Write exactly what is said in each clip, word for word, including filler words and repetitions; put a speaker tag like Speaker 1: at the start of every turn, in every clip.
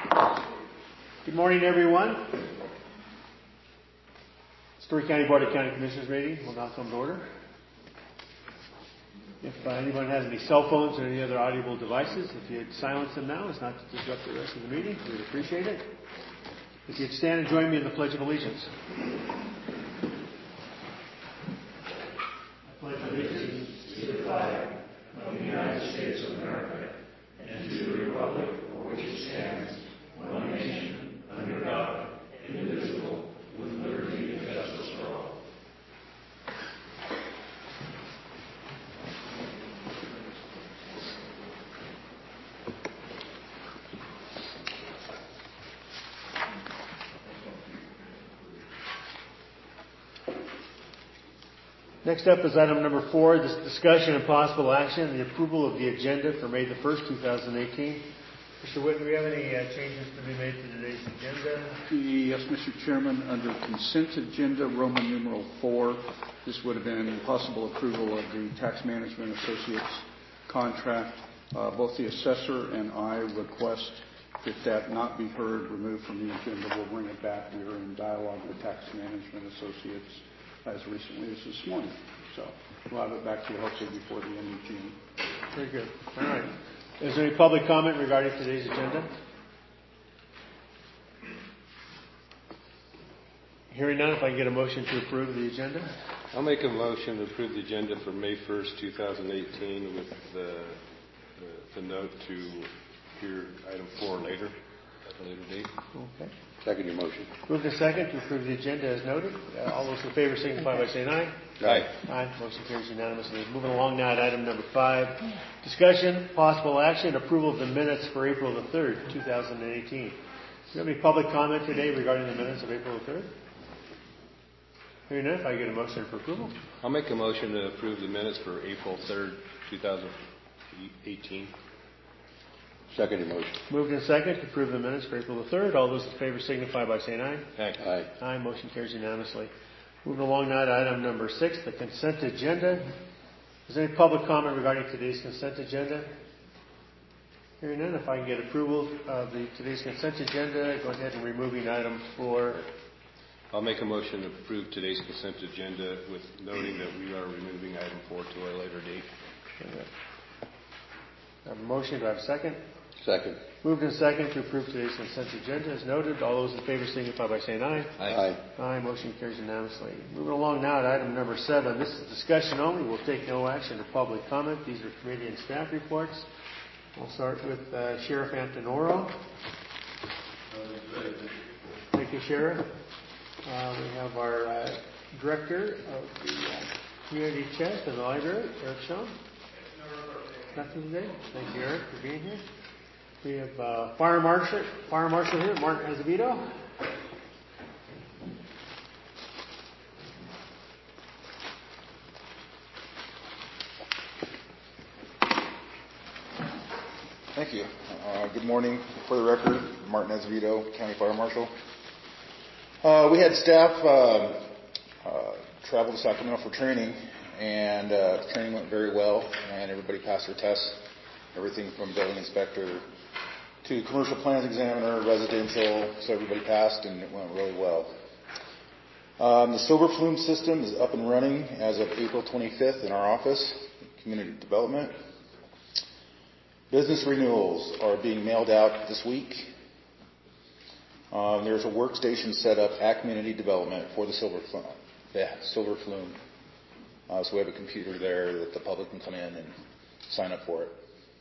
Speaker 1: Good morning, everyone. Story County Board of County Commissioners meeting will now come to order. If uh, anyone has any cell phones or any other audible devices, if you'd silence them now, it's not to disrupt the rest of the meeting. We'd appreciate it. If you'd stand and join me in the Pledge of Allegiance. I pledge allegiance to the flag of the United States of America and to the republic for which it stands, one nation, under God, indivisible, with liberty and justice for all. Next up is item number four, this discussion and possible action, the approval of the agenda for May the first, two thousand eighteen. Mister Whitten, do we have any uh, changes to be made to today's agenda?
Speaker 2: Yes, Mister Chairman. Under consent agenda, Roman numeral four, this would have been possible approval of the Tax Management Associates contract. Uh, both the assessor and I request, if that not be heard, removed from the agenda. We'll bring it back. We are in dialogue with Tax Management Associates as recently as this morning. So we'll have it back to you hopefully before the end of June.
Speaker 1: Very good. All right. Is there any public comment regarding today's agenda? Hearing none, if I can get a motion to approve the agenda.
Speaker 3: I'll make a motion to approve the agenda for May first, two thousand eighteen with the, the, the note to hear item four later, at a later date.
Speaker 1: Okay.
Speaker 3: Second your motion.
Speaker 1: Move to second to approve the agenda as noted. Uh, all those in favor signify by saying aye.
Speaker 3: Aye.
Speaker 1: Aye. Motion carries unanimously. Moving along now to item number five. Discussion, possible action, approval of the minutes for April the third, two thousand eighteen. Do you have any public comment today regarding the minutes of April the third? Hearing none, if I get a motion for approval.
Speaker 3: I'll make a motion to approve the minutes for April third, two thousand eighteen. Second your motion.
Speaker 1: Moved in second to approve the minutes for April the third. All those in favor signify by saying aye.
Speaker 3: Aye. Aye.
Speaker 1: Aye. Motion carries unanimously. Moving along now to item number six, the consent agenda. Is there any public comment regarding today's consent agenda? Hearing none, if I can get approval of the today's consent agenda, go ahead and removing item four.
Speaker 3: I'll make a motion to approve today's consent agenda with noting that we are removing item four to a later date.
Speaker 1: I have a motion. Do I have a second?
Speaker 3: Second.
Speaker 1: Moved in second to approve today's consent agenda as noted. All those in favor signify by saying aye.
Speaker 3: Aye.
Speaker 1: Aye. Aye. Motion carries unanimously. Moving along now to item number seven. This is discussion only. We'll take no action or public comment. These are committee and staff reports. We'll start with uh, Sheriff Antonoro. Thank you, Sheriff. Uh, we have our uh, Director of the uh, Community Chest and the Library, Eric Shaw. Nothing today. Thank you, Eric, for being here. We have uh, Fire Marshal, Fire Marshal here, Martin Azevedo.
Speaker 4: Thank you. Uh, good morning. For the record, Martin Azevedo, County Fire Marshal. Uh, we had staff uh, uh, travel to Sacramento for training, and uh, the training went very well, and everybody passed their tests. Everything from building inspector to commercial plans examiner, residential, so everybody passed, and it went really well. Um, the Silver Flume system is up and running as of April twenty-fifth in our office, Community Development. Business renewals are being mailed out this week. Um, there's a workstation set up at Community Development for the Silver Flume. Yeah, Silver Flume. Uh, so we have a computer there that the public can come in and sign up for it.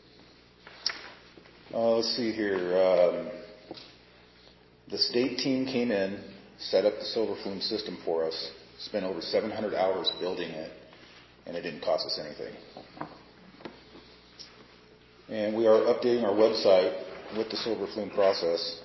Speaker 4: Uh, let's see here. Um, the state team came in, set up the Silver Flume system for us, spent over seven hundred hours building it, and it didn't cost us anything. And we are updating our website with the Silver Flume process.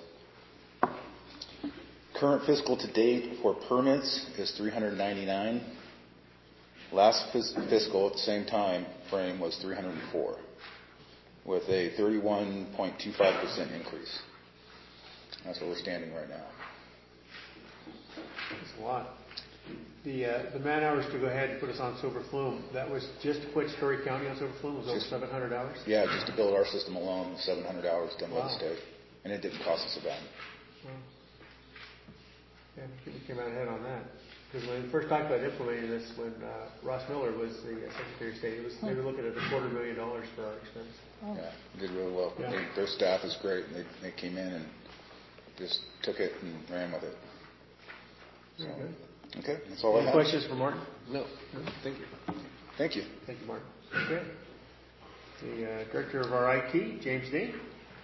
Speaker 4: Current fiscal to date for permits is three hundred ninety-nine. Last fiscal at the same time frame was three hundred four, with a thirty-one point two five percent increase. That's where we're standing right now.
Speaker 1: That's a lot. The uh, the man hours to go ahead and put us on Silver Flume, that was just to put Story County on Silver Flume, was over
Speaker 4: Just-
Speaker 1: seven hundred hours?
Speaker 4: Yeah, just to build our system alone, seven hundred hours done by
Speaker 1: Wow.
Speaker 4: the state. and it didn't cost us a dime.
Speaker 1: Well, yeah, we came out ahead on that. Because when we first talked about implementing this, when uh, Ross Miller was the uh, Secretary of State, it was, they were looking at a quarter million dollars for our expense.
Speaker 4: Oh. Yeah, did really well.
Speaker 1: Yeah.
Speaker 4: They, their staff is great. And they, they came in and just took it and ran with it. So,
Speaker 1: Very good.
Speaker 4: Okay, that's all
Speaker 1: Any
Speaker 4: I have.
Speaker 1: questions for Martin?
Speaker 3: No, thank you.
Speaker 4: Thank you.
Speaker 1: Thank you, Martin. Okay. The uh, Director of our I T, James Dean.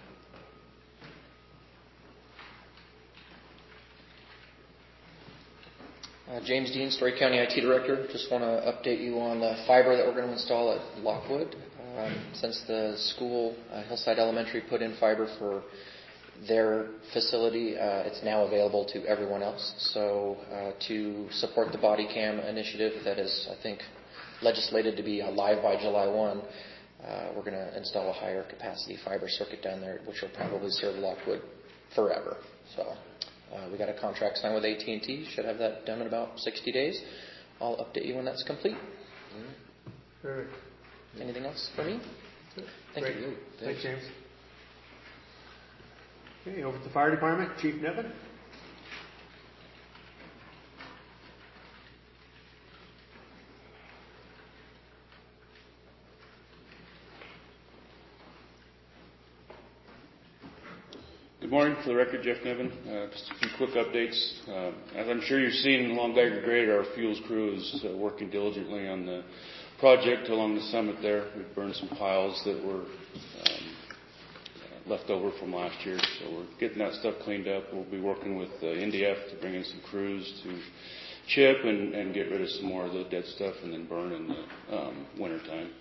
Speaker 5: Uh, James Dean, Story County I T Director. Just want to update you on the fiber that we're going to install at Lockwood. Um, since the school, uh, Hillside Elementary, put in fiber for their facility, uh, it's now available to everyone else. So uh, to support the body cam initiative that is, I think, legislated to be live by July first, uh, we're going to install a higher capacity fiber circuit down there, which will probably serve Lockwood forever. So uh, we got a contract signed with A T and T. Should have that done in about sixty days. I'll update you when that's complete.
Speaker 1: Perfect.
Speaker 5: Anything else for me? Thank
Speaker 1: Great.
Speaker 5: you.
Speaker 1: Thanks, James. Okay, over to the Fire Department, Chief Nevin.
Speaker 6: Good morning. For the record, Jeff Nevin. Uh, just a few quick updates. Uh, as I'm sure you've seen along Geiger Grade, our fuels crew is uh, working diligently on the project along the summit there. We've burned some piles that were um, left over from last year, so we're getting that stuff cleaned up. We'll be working with uh, N D F to bring in some crews to chip and, and get rid of some more of the dead stuff and then burn in the um, wintertime.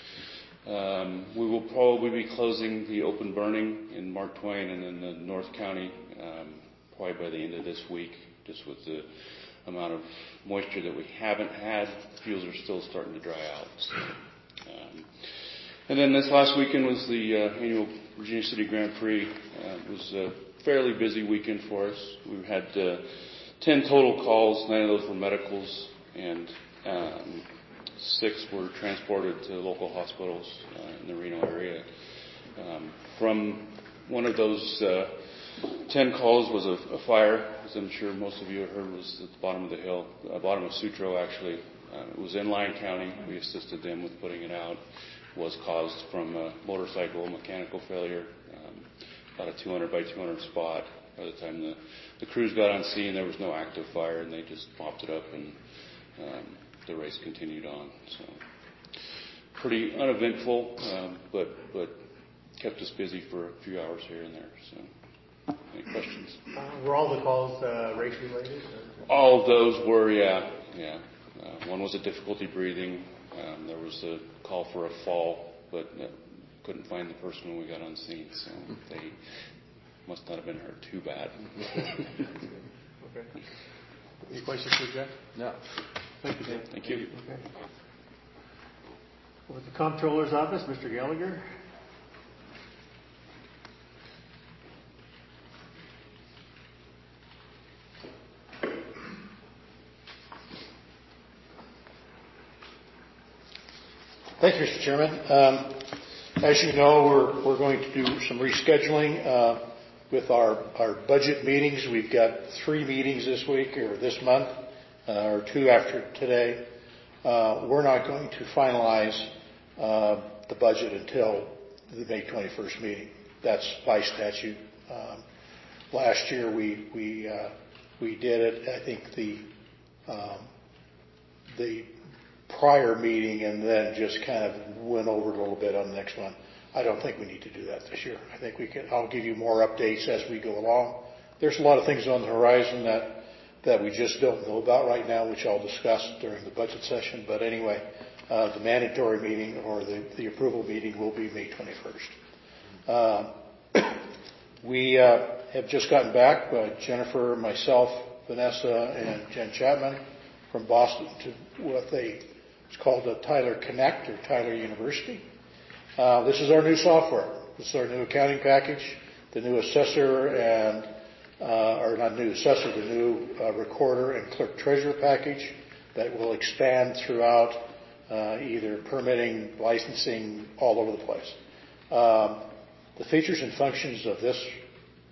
Speaker 6: Um, we will probably be closing the open burning in Mark Twain and in the North County um, probably by the end of this week, just with the amount of moisture that we haven't had. Fuels are still starting to dry out. So, um, and then this last weekend was the uh, annual Virginia City Grand Prix. Uh, it was a fairly busy weekend for us. We had uh, ten total calls. Nine of those were medicals, and um, six were transported to local hospitals uh, in the Reno area. Um, from one of those uh, ten calls was a, a fire, as I'm sure most of you have heard, was at the bottom of the hill, uh, bottom of Sutro actually. Uh, it was in Lyon County. We assisted them with putting it out. It was caused from a motorcycle mechanical failure, um, about a two hundred by two hundred spot. By the time the, the crews got on scene, there was no active fire, and they just mopped it up, and um, the race continued on. So pretty uneventful, um, but but kept us busy for a few hours here and there. So any questions?
Speaker 1: Uh, were all the calls uh, race related? Or?
Speaker 6: All of those were, yeah, yeah. Uh, one was a difficulty breathing. Um, there was a call for a fall, but uh, couldn't find the person when we got on scene, so they must not have been hurt too bad.
Speaker 1: Okay. Any questions for Jeff?
Speaker 3: No.
Speaker 1: Thank you, Jeff.
Speaker 6: Thank you.
Speaker 1: Okay. Over at the Comptroller's office, Mister Gallagher.
Speaker 7: Thank you, Mister Chairman. Um, as you know, we're, we're going to do some rescheduling uh, with our, our budget meetings. We've got three meetings this week or this month, uh, or two after today. Uh, we're not going to finalize uh, the budget until the May twenty-first meeting. That's by statute. Um, last year we we uh, we did it. I think the um, the prior meeting and then just kind of went over a little bit on the next one. I don't think we need to do that this year. I think we can. I'll give you more updates as we go along. There's a lot of things on the horizon that that we just don't know about right now, which I'll discuss during the budget session. But anyway, uh, the mandatory meeting or the, the approval meeting will be May twenty-first. Uh, we uh, have just gotten back, uh, Jennifer, myself, Vanessa, and Jen Chapman from Boston to what they it's called the Tyler Connect or Tyler University. Uh, this is our new software. This is our new accounting package, the new assessor and Uh, or not new assessor, the new uh, recorder and clerk treasurer package that will expand throughout uh, either permitting, licensing, all over the place. Um, the features and functions of this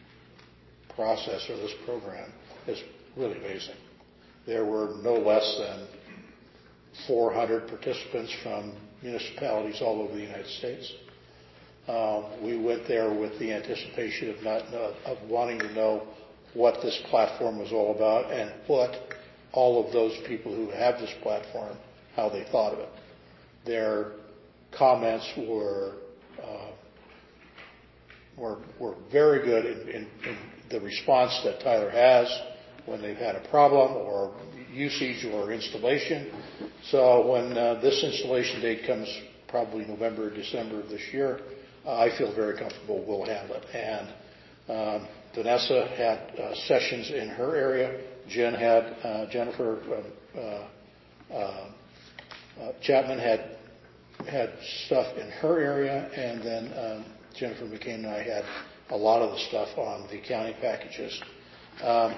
Speaker 7: process or this program is really amazing. There were no less than four hundred participants from municipalities all over the United States. Um, we went there with the anticipation of not of wanting to know what this platform was all about and what all of those people who have this platform, how they thought of it. Their comments were uh, were were very good in, in, in the response that Tyler has when they've had a problem or usage or installation. So when uh, this installation date comes, probably November or December of this year, uh, I feel very comfortable we'll handle it. And um, Vanessa had uh, sessions in her area. Jen had uh, Jennifer uh, uh, uh, Chapman had had stuff in her area, and then um, Jennifer McCain and I had a lot of the stuff on the accounting packages. Um,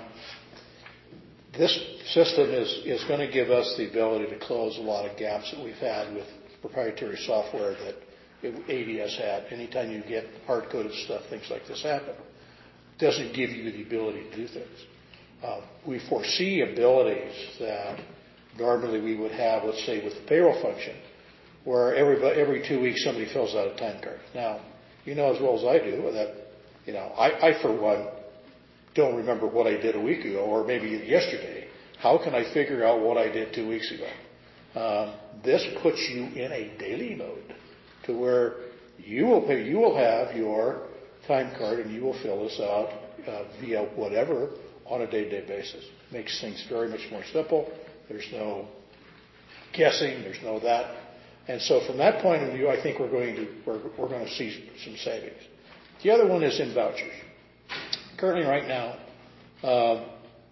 Speaker 7: this system is, is going to give us the ability to close a lot of gaps that we've had with proprietary software that A D S had. Anytime you get hard-coded stuff, things like this happen. It doesn't give you the ability to do things. Uh, we foresee abilities that normally we would have, let's say, with the payroll function, where every every two weeks somebody fills out a time card. Now, you know as well as I do that, you know, I, I for one don't remember what I did a week ago or maybe yesterday. How can I figure out what I did two weeks ago? Um, this puts you in a daily mode to where you will pay, you will have your time card and you will fill this out uh, via whatever on a day-to-day basis. Makes things very much more simple. There's no guessing. There's no that. And so from that point of view, I think we're going to we're, we're going to see some savings. The other one is in vouchers. Currently, right now, uh,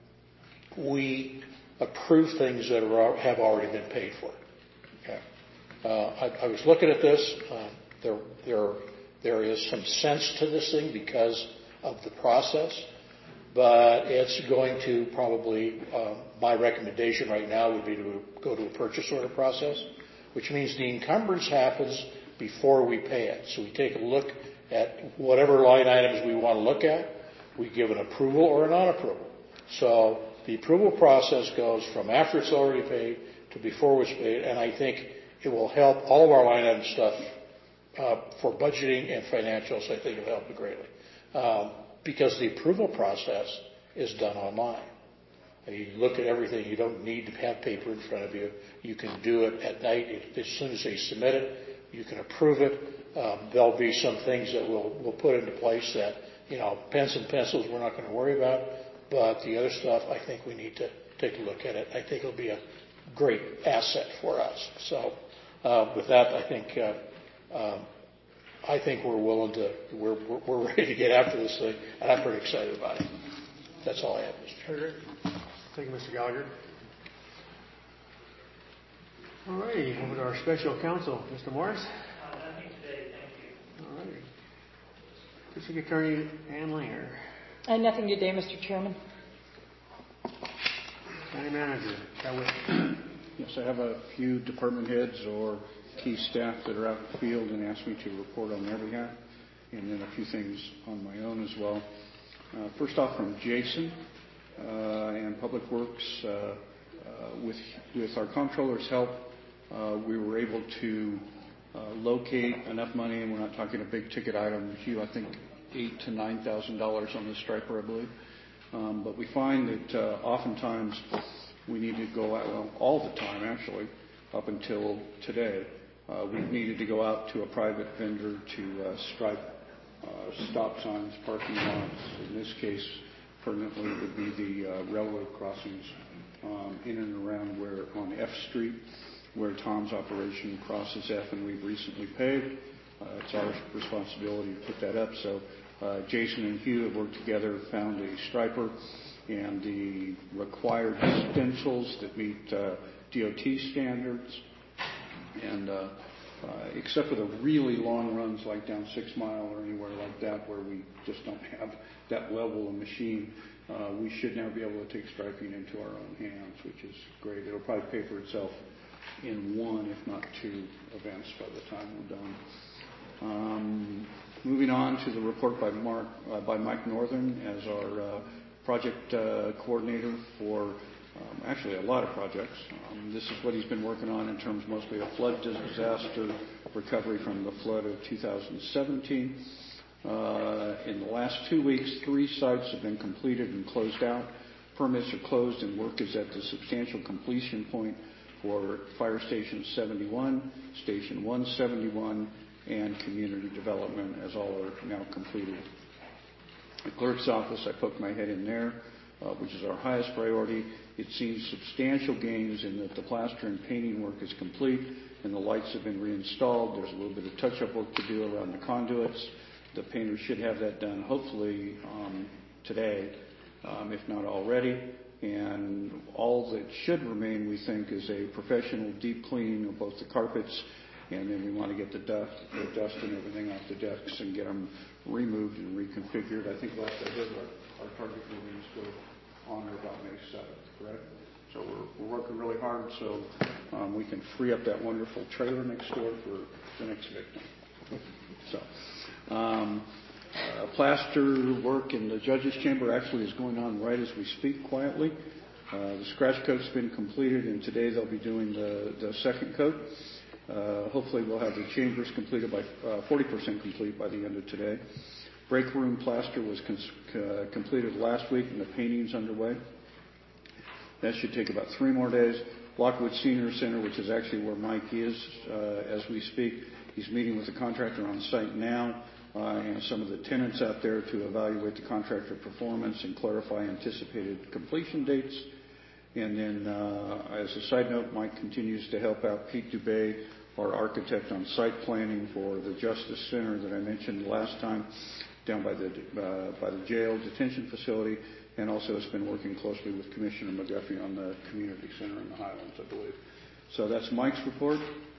Speaker 7: we approve things that are, have already been paid for. Okay. Uh, I, I was looking at this. Uh, there, there, there is some sense to this thing because of the process, but it's going to probably. Uh, my recommendation right now would be to go to a purchase order process, which means the encumbrance happens before we pay it. So we take a look at whatever line items we want to look at. We give an approval or a non-approval. So the approval process goes from after it's already paid to before it's paid, and I think it will help all of our line item stuff uh, for budgeting and financials. I think it'll help it greatly um, because the approval process is done online. And you look at everything. You don't need to have paper in front of you. You can do it at night. As soon as they submit it, you can approve it. Um, there'll be some things that we'll, we'll put into place that, you know, pens and pencils we're not going to worry about. But the other stuff, I think we need to take a look at it. I think it'll be a great asset for us. So uh, with that, I think uh, um, I think we're willing to, we're, we're, we're ready to get after this thing, and I'm pretty excited about it. That's all I have, Mister Chairman.
Speaker 1: Thank you, Mister Gallagher. All righty, over to our special counsel, Mister Morris.
Speaker 8: Uh, nothing today, thank you.
Speaker 1: All righty. District Attorney Ann Langer.
Speaker 9: Uh, nothing today, Mister Chairman.
Speaker 1: County Manager, Cal Whitten.
Speaker 2: Yes, I have a few department heads or key staff that are out in the field and asked me to report on their behalf, and then a few things on my own as well. Uh, first off, from Jason uh, and Public Works, uh, uh, with with our comptroller's help, uh, we were able to uh, locate enough money, and we're not talking a big ticket item. Hugh, I think eight to nine thousand dollars on the striper, I believe. Um, but we find that uh, oftentimes we need to go out, well, all the time actually, up until today, uh, we've needed to go out to a private vendor to uh, stripe uh, stop signs, parking lots. In this case, permanently would be the uh, railroad crossings um, in and around where on F Street, where Tom's operation crosses F, and we've recently paved. Uh, it's our responsibility to put that up. So uh, Jason and Hugh have worked together, found a striper and the required stencils that meet uh, D O T standards. And uh, uh, except for the really long runs like down Six Mile or anywhere like that where we just don't have that level of machine, uh, we should now be able to take striping into our own hands, which is great. It'll probably pay for itself in one, if not two, events by the time we're done. Um, Moving on to the report by Mark, uh, by Mike Northern as our uh, project uh, coordinator for um, actually a lot of projects. Um, this is what he's been working on in terms mostly of flood disaster recovery from the flood of two thousand seventeen. Uh, in the last two weeks, three sites have been completed and closed out. Permits are closed and work is at the substantial completion point for Fire Station seventy-one, Station one seventy-one, and community development, as all are now completed. The clerk's office, I poked my head in there, uh, which is our highest priority. It's seen substantial gains in that the plaster and painting work is complete and the lights have been reinstalled. There's a little bit of touch-up work to do around the conduits. The painters should have that done hopefully um, today, um, if not already. And all that should remain, we think, is a professional deep clean of both the carpets, and then we want to get the dust, the dust and everything off the desks and get them removed and reconfigured. I think last I heard, our, our target meetings go on or about May seventh, correct? So we're, we're working really hard so um, we can free up that wonderful trailer next door for the next victim. So, um, uh, plaster work in the judge's chamber actually is going on right as we speak quietly. Uh, the scratch coat's been completed, and today they'll be doing the, the second coat. Uh, hopefully we'll have the chambers completed by uh, forty percent complete by the end of today. Break room plaster was cons- uh, completed last week, and the painting's underway. That should take about three more days. Lockwood Senior Center, which is actually where Mike is uh, as we speak, he's meeting with the contractor on site now uh, and some of the tenants out there to evaluate the contractor performance and clarify anticipated completion dates. And then, uh, as a side note, Mike continues to help out Pete Dubé, our architect, on site planning for the Justice Center that I mentioned last time, down by the uh, by the jail detention facility, and also has been working closely with Commissioner McGuffey on the community center in the Highlands, I believe. So that's Mike's report.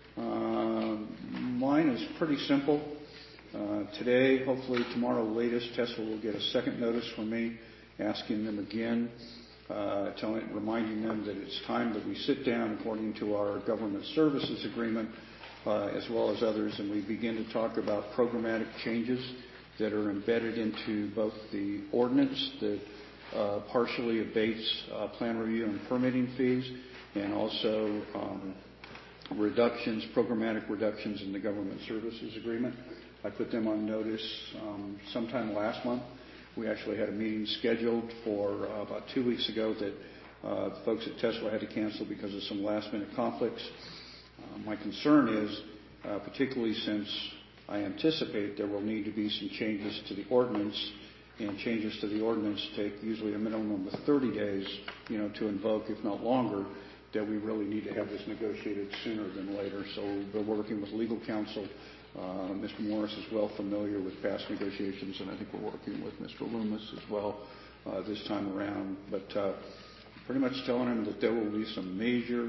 Speaker 2: Uh, mine is pretty simple. Uh, today, hopefully tomorrow latest, Tesla will get a second notice from me asking them again. Uh, telling, reminding them that it's time that we sit down according to our government services agreement, uh, as well as others, and we begin to talk about programmatic changes that are embedded into both the ordinance that uh, partially abates uh, plan review and permitting fees, and also um, reductions, programmatic reductions in the government services agreement. I put them on notice um, sometime last month. We actually had a meeting scheduled for uh, about two weeks ago that uh, the folks at Tesla had to cancel because of some last-minute conflicts. Uh, my concern is, uh, particularly since I anticipate there will need to be some changes to the ordinance, and changes to the ordinance take usually a minimum of thirty days, you know, to invoke, if not longer, that we really need to have this negotiated sooner than later. So we're working with legal counsel. Uh, Mister Morris is well familiar with past negotiations, and I think we're working with Mister Loomis as well uh, this time around. But uh, pretty much telling him that there will be some major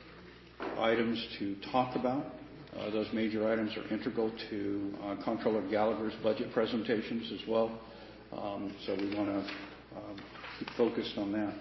Speaker 2: items to talk about. Uh, those major items are integral to uh, Comptroller Gallagher's budget presentations as well. Um, so we want to um, keep focused on that.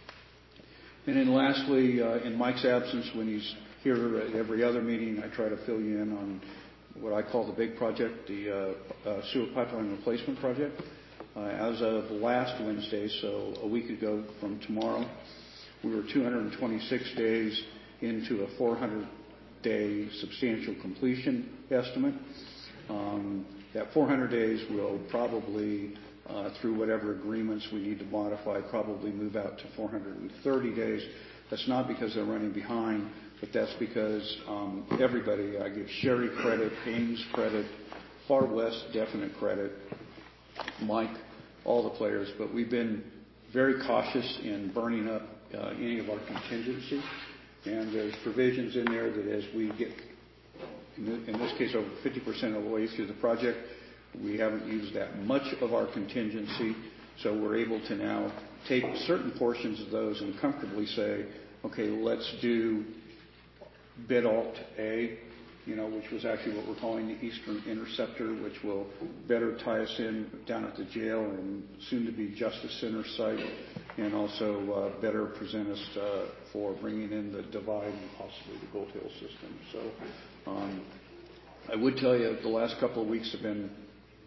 Speaker 2: And then lastly, uh, in Mike's absence, when he's here at every other meeting, I try to fill you in on what I call the big project, the uh, uh, sewer pipeline replacement project. Uh, as of last Wednesday, so a week ago from tomorrow, we were two hundred twenty-six days into a four hundred day substantial completion estimate. Um, that four hundred days will probably, uh, through whatever agreements we need to modify, probably move out to four hundred thirty days. That's not because they're running behind, but that's because um, everybody, I give Sherry credit, Ames credit, Far West definite credit, Mike, all the players, but we've been very cautious in burning up uh, any of our contingency. And there's provisions in there that as we get, in this case, over fifty percent of the way through the project, we haven't used that much of our contingency, so we're able to now take certain portions of those and comfortably say, okay, let's do bid alt A, you know, which was actually what we're calling the Eastern Interceptor, which will better tie us in down at the jail and soon to be Justice Center site, and also uh, better present us uh, for bringing in the Divide and possibly the Gold Hill system. So um, I would tell you the last couple of weeks have been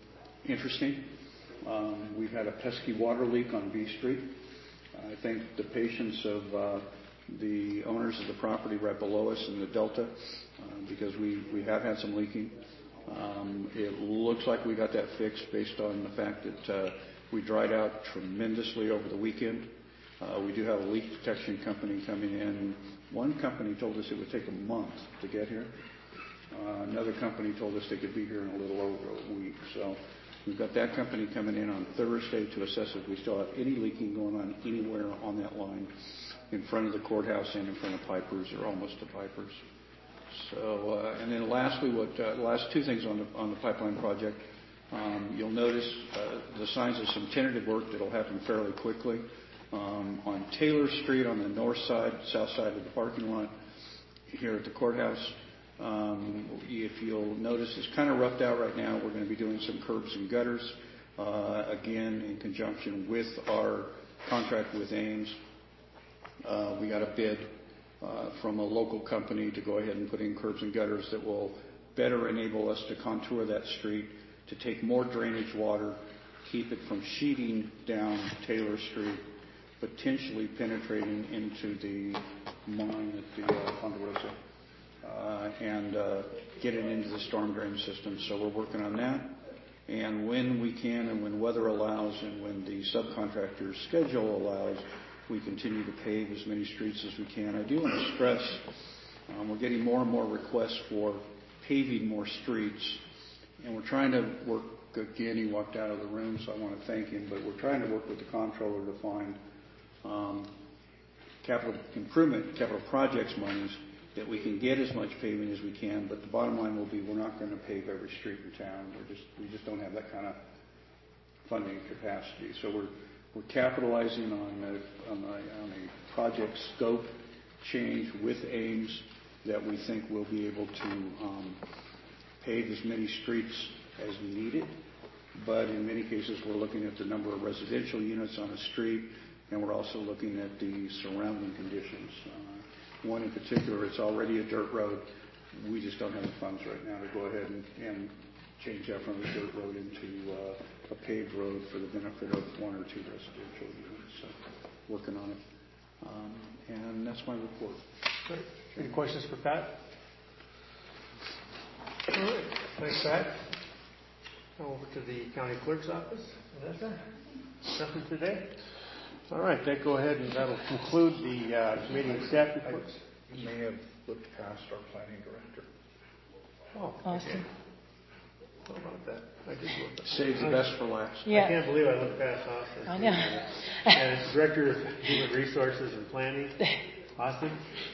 Speaker 2: interesting. Um, we've had a pesky water leak on B Street. I think the patience of uh, the owners of the property right below us in the Delta, uh, because we, we have had some leaking. Um, it looks like we got that fixed based on the fact that uh, we dried out tremendously over the weekend. Uh, we do have a leak detection company coming in. One company told us it would take a month to get here. Uh, another company told us they could be here in a little over a week. So we've got that company coming in on Thursday to assess if we still have any leaking going on anywhere on that line in front of the courthouse and in front of Pipers or almost to Pipers. So, uh, and then lastly, what uh, last two things on the on the pipeline project. Um, you'll notice uh, the signs of some tentative work that'll happen fairly quickly. Um, on Taylor Street on the north side, south side of the parking lot here at the courthouse. Um, if you'll notice, it's kind of roughed out right now. We're going to be doing some curbs and gutters, uh, again, in conjunction with our contract with Ames. Uh, we got a bid uh, from a local company to go ahead and put in curbs and gutters that will better enable us to contour that street, to take more drainage water, keep it from sheeting down Taylor Street, potentially penetrating into the mine at the uh, Ponderosa, uh, and uh, get it into the storm drain system. So we're working on that. And when we can and when weather allows and when the subcontractor's schedule allows, we continue to pave as many streets as we can. I do want to stress um, we're getting more and more requests for paving more streets, and we're trying to work. Again, he walked out of the room, so I want to thank him, but we're trying to work with the comptroller to find um, capital improvement, capital projects monies that we can get as much paving as we can, but the bottom line will be we're not going to pave every street in town. We're just, we just don't have that kind of funding capacity. So we're we're capitalizing on a, on a, on a project scope change with Ames that we think we'll be able to um, pave as many streets as needed. But in many cases, we're looking at the number of residential units on a street, and we're also looking at the surrounding conditions. Uh, one in particular, it's already a dirt road. We just don't have the funds right now to go ahead and, and change that from a dirt road into uh, a paved road for the benefit of one or two residential units. So, working on it. Um, and that's my report.
Speaker 1: Great. Any questions for Pat? All right. Thanks, Pat. Now over to the county clerk's office. Vanessa? Nothing today? All right. Then go ahead and that'll conclude the uh, committee and staff reports.
Speaker 2: You may have looked past our planning director.
Speaker 1: Oh,
Speaker 9: Austin.
Speaker 1: How about that? I did look at
Speaker 2: Save the best for last.
Speaker 9: Yeah.
Speaker 1: I can't believe I looked past Austin.
Speaker 9: I know.
Speaker 1: And it's Director of Human Resources and Planning, Austin.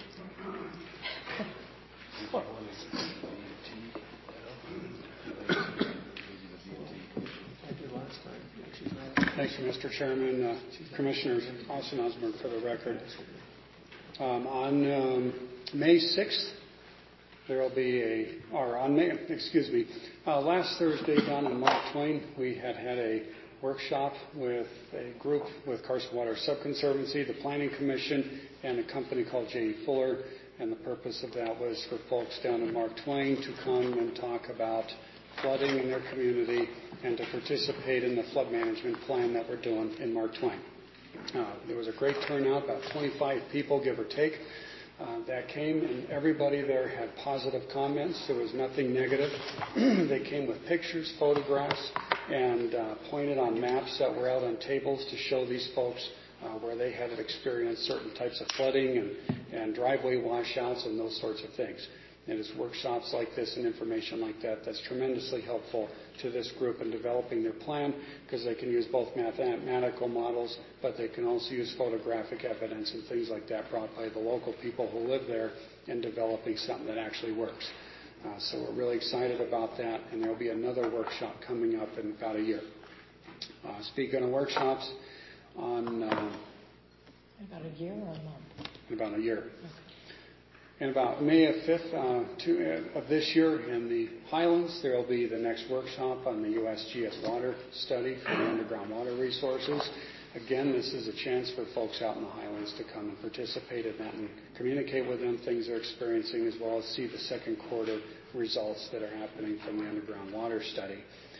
Speaker 10: Thank you, Mister Chairman. Uh, Commissioners, Austin Osborne for the record. Um, on um, May sixth, there will be a, or on May, excuse me, uh, last Thursday down in Mark Twain, we had had a workshop with a group with Carson Water Subconservancy, the Planning Commission, and a company called J E Fuller. And the purpose of that was for folks down in Mark Twain to come and talk about flooding in their community and to participate in the flood management plan that we're doing in Mark Twain. Uh, there was a great turnout, about twenty-five people, give or take, uh, that came, and everybody there had positive comments. There was nothing negative. They came with pictures, photographs, and uh, pointed on maps that were out on tables to show these folks uh, where they had experienced certain types of flooding and, and driveway washouts and those sorts of things. It is workshops like this and information like that that's tremendously helpful to this group in developing their plan, because they can use both mathematical models, but they can also use photographic evidence and things like that brought by the local people who live there in developing something that actually works. Uh, so we're really excited about that, and there will be another workshop coming up in about a year. Uh, speaking of workshops, on uh,
Speaker 9: About a year or a month?
Speaker 10: in about a year. Okay. And about May fifth uh, to, uh, of this year in the Highlands, there will be the next workshop on the U S G S water study for the underground water resources. Again, this is a chance for folks out in the Highlands to come and participate in that and communicate with them things they're experiencing, as well as see the second quarter results that are happening from the underground water study.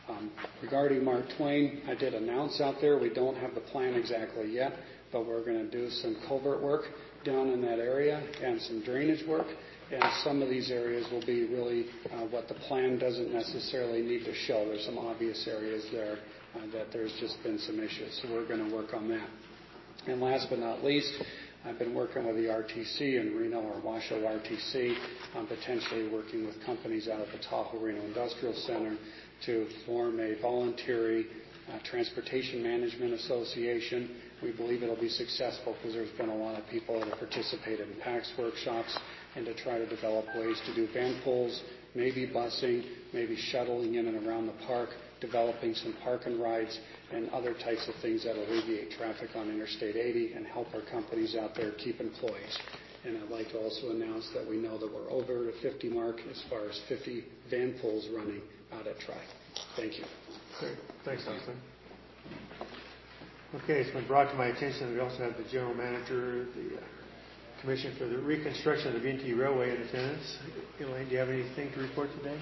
Speaker 10: Um, regarding Mark Twain, I did announce out there we don't have the plan exactly yet, but we're going to do some culvert work down in that area and some drainage work. And some of these areas will be really uh, what the plan doesn't necessarily need to show. There's some obvious areas there uh, that there's just been some issues. So we're going to work on that. And last but not least, I've been working with the R T C in Reno, or Washoe R T C, on potentially working with companies out at the Tahoe Reno Industrial Center to form a voluntary uh, transportation management association. We believe it'll be successful because there's been a lot of people that have participated in PAX workshops and to try to develop ways to do van pulls, maybe busing, maybe shuttling in and around the park, developing some park and rides and other types of things that alleviate traffic on Interstate eighty and help our companies out there keep employees. And I'd like to also announce that we know that we're over the fifty mark as far as fifty van pulls running out at Tri. Thank you.
Speaker 1: Great. Thanks, Austin. Okay, it's been brought to my attention that we also have the general manager, the uh, Commission for the Reconstruction of the B and T Railway in attendance. Elaine, do you have anything to report today?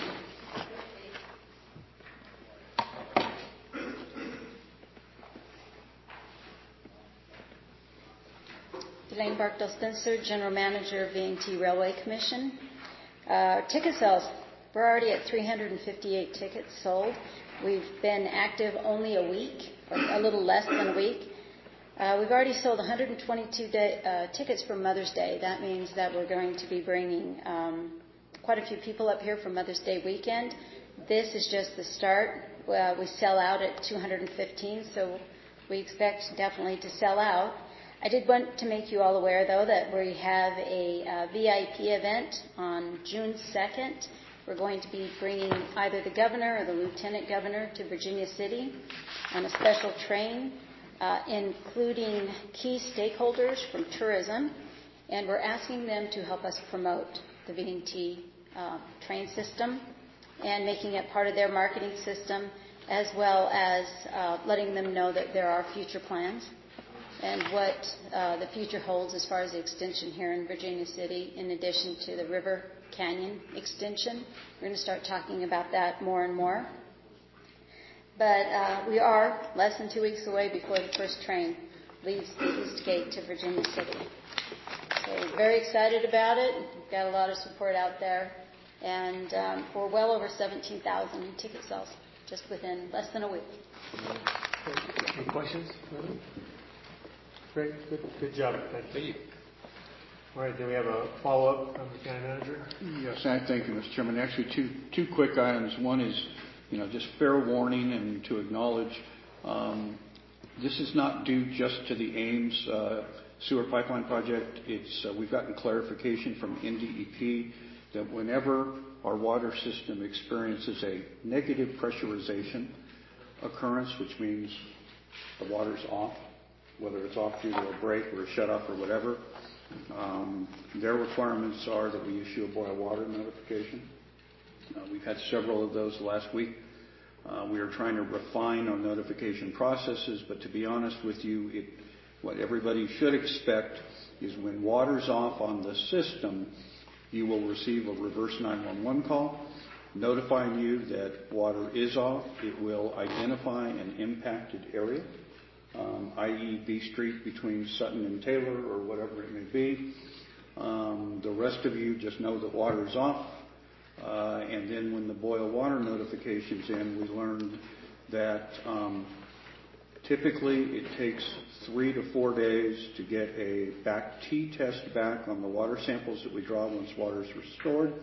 Speaker 11: Elaine Barkdale-Spencer, General Manager of B and T Railway Commission. Uh, ticket sales, we're already at three hundred fifty-eight tickets sold. We've been active only a week, or a little less than a week. Uh, we've already sold one hundred twenty-two day, uh, tickets for Mother's Day. That means that we're going to be bringing um, quite a few people up here for Mother's Day weekend. This is just the start. Uh, we sell out at two hundred fifteen, so we expect definitely to sell out. I did want to make you all aware, though, that we have a uh, V I P event on June second. We're going to be bringing either the governor or the lieutenant governor to Virginia City on a special train, uh, including key stakeholders from tourism, and we're asking them to help us promote the V and T uh, train system and making it part of their marketing system, as well as uh, letting them know that there are future plans and what uh, the future holds as far as the extension here in Virginia City, in addition to the River Canyon extension. We're going to start talking about that more and more. But uh, we are less than two weeks away before the first train leaves the East Gate to Virginia City. So we're very excited about it. We've got a lot of support out there. And um, we're well over seventeen thousand in ticket sales just within less than a week.
Speaker 1: Any questions? Great. Good, good job. Thank you. All right. Then we have a follow-up from the county manager.
Speaker 2: Yes, I thank you, Mister Chairman. Actually, two two quick items. One is, you know, just fair warning and to acknowledge um, this is not due just to the Ames uh, sewer pipeline project. It's uh, we've gotten clarification from N D E P that whenever our water system experiences a negative pressurization occurrence, which means the water's off, whether it's off due to a break or a shut-off or whatever, um, their requirements are that we issue a boil water notification. Uh, we've had several of those last week. Uh, we are trying to refine our notification processes, but to be honest with you, it, what everybody should expect is when water's off on the system, you will receive a reverse nine one one call notifying you that water is off. It will identify an impacted area, um, that is. B Street between Sutton and Taylor or whatever it may be. Um, the rest of you just know that water is off. Uh, and then when the boil water notification's in, we learned that um, typically it takes three to four days to get a back T test back on the water samples that we draw once water is restored.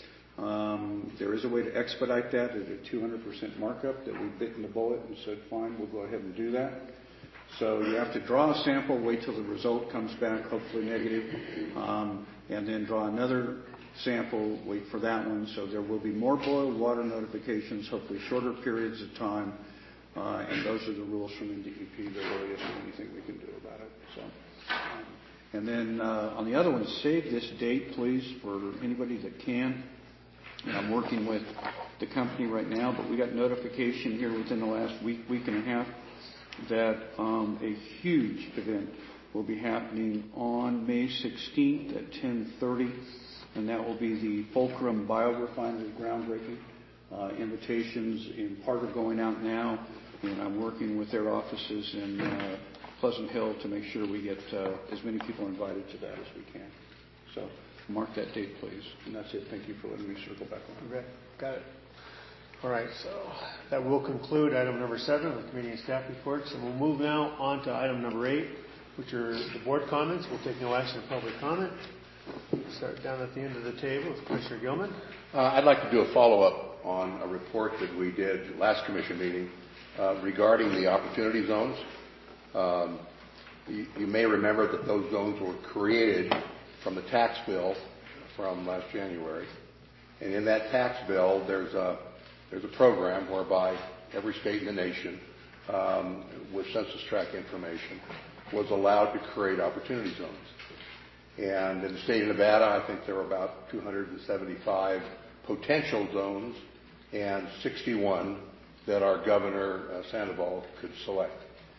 Speaker 2: Um, there is a way to expedite that at a two hundred percent markup that we bit in the bullet and said, fine, we'll go ahead and do that. So you have to draw a sample, wait till the result comes back, hopefully negative, um, and then draw another sample, wait for that one. So there will be more boiled water notifications, hopefully shorter periods of time, uh, and those are the rules from N D E P. There really isn't anything we can do about it. So, um, and then uh, on the other one, save this date, please, for anybody that can. And I'm working with the company right now, but we got notification here within the last week, week and a half, that um, a huge event will be happening on May sixteenth at ten thirty, and that will be the Fulcrum Biorefinery groundbreaking. uh, invitations in part are going out now, and I'm working with their offices in uh, Pleasant Hill to make sure we get uh, as many people invited to that as we can. So mark that date, please. And that's it. Thank you for letting me circle back on.
Speaker 1: Okay, got it. All right, so that will conclude item number seven, the committee and staff reports, and we'll move now on to item number eight, which are the board comments. We'll take no action on public comment. We'll start down at the end of the table with Commissioner Gilman.
Speaker 12: Uh, I'd like to do a follow-up on a report that we did last commission meeting uh, regarding the opportunity zones. Um, you, you may remember that those zones were created from the tax bill from last January. And in that tax bill, there's a, there's a program whereby every state in the nation um, with census tract information was allowed to create opportunity zones. And in the state of Nevada, I think there were about two hundred seventy-five potential zones and sixty-one that our governor, uh, Sandoval, could select.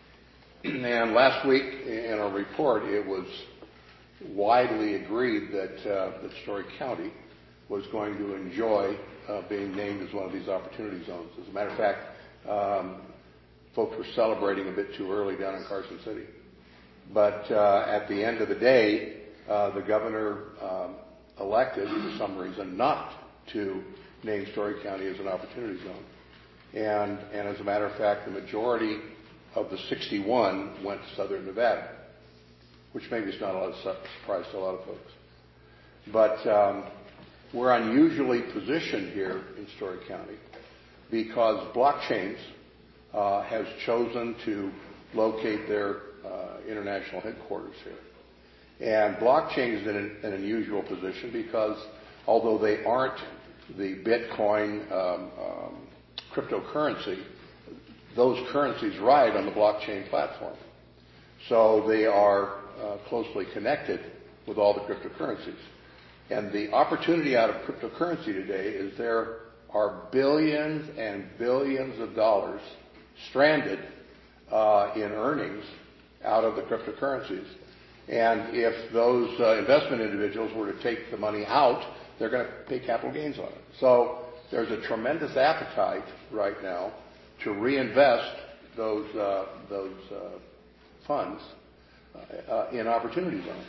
Speaker 12: And last week in our report, it was widely agreed that, uh, that Story County was going to enjoy uh, being named as one of these opportunity zones. As a matter of fact, um, folks were celebrating a bit too early down in Carson City. But uh, at the end of the day, uh, the governor um, elected, for some reason, not to name Story County as an opportunity zone. And, and as a matter of fact, the majority of the sixty-one went to southern Nevada, which maybe is not a lot of surprise to a lot of folks. But um, we're unusually positioned here in Story County because Blockchains uh, has chosen to locate their uh, international headquarters here. And Blockchain is in an, an unusual position because although they aren't the Bitcoin um, um, cryptocurrency, those currencies ride on the blockchain platform. So they are uh, closely connected with all the cryptocurrencies. And the opportunity out of cryptocurrency today is there are billions and billions of dollars stranded uh, in earnings out of the cryptocurrencies. And if those uh, investment individuals were to take the money out, they're going to pay capital gains on it. So there's a tremendous appetite right now to reinvest those uh, those uh, funds uh, uh, in opportunity zones.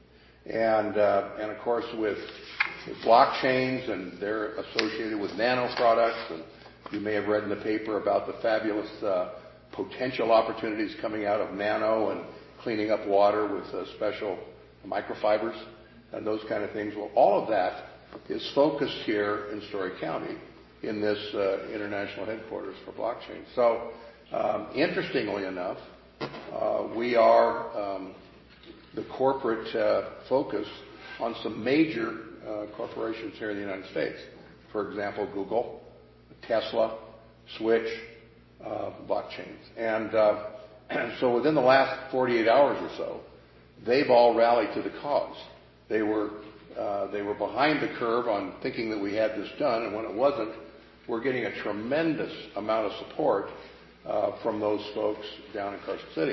Speaker 12: And uh, and of course with, with blockchains, and they're associated with nano products, and you may have read in the paper about the fabulous uh, potential opportunities coming out of nano and cleaning up water with uh, special microfibers and those kind of things. Well, all of that is focused here in Story County in this uh, international headquarters for blockchain. So um, interestingly enough, uh, we are um, the corporate uh, focus on some major uh, corporations here in the United States. For example, Google, Tesla, Switch, uh, blockchains. And uh, so within the last forty-eight hours or so, they've all rallied to the cause. They were uh, they were behind the curve on thinking that we had this done, and when it wasn't, we're getting a tremendous amount of support uh, from those folks down in Carson City.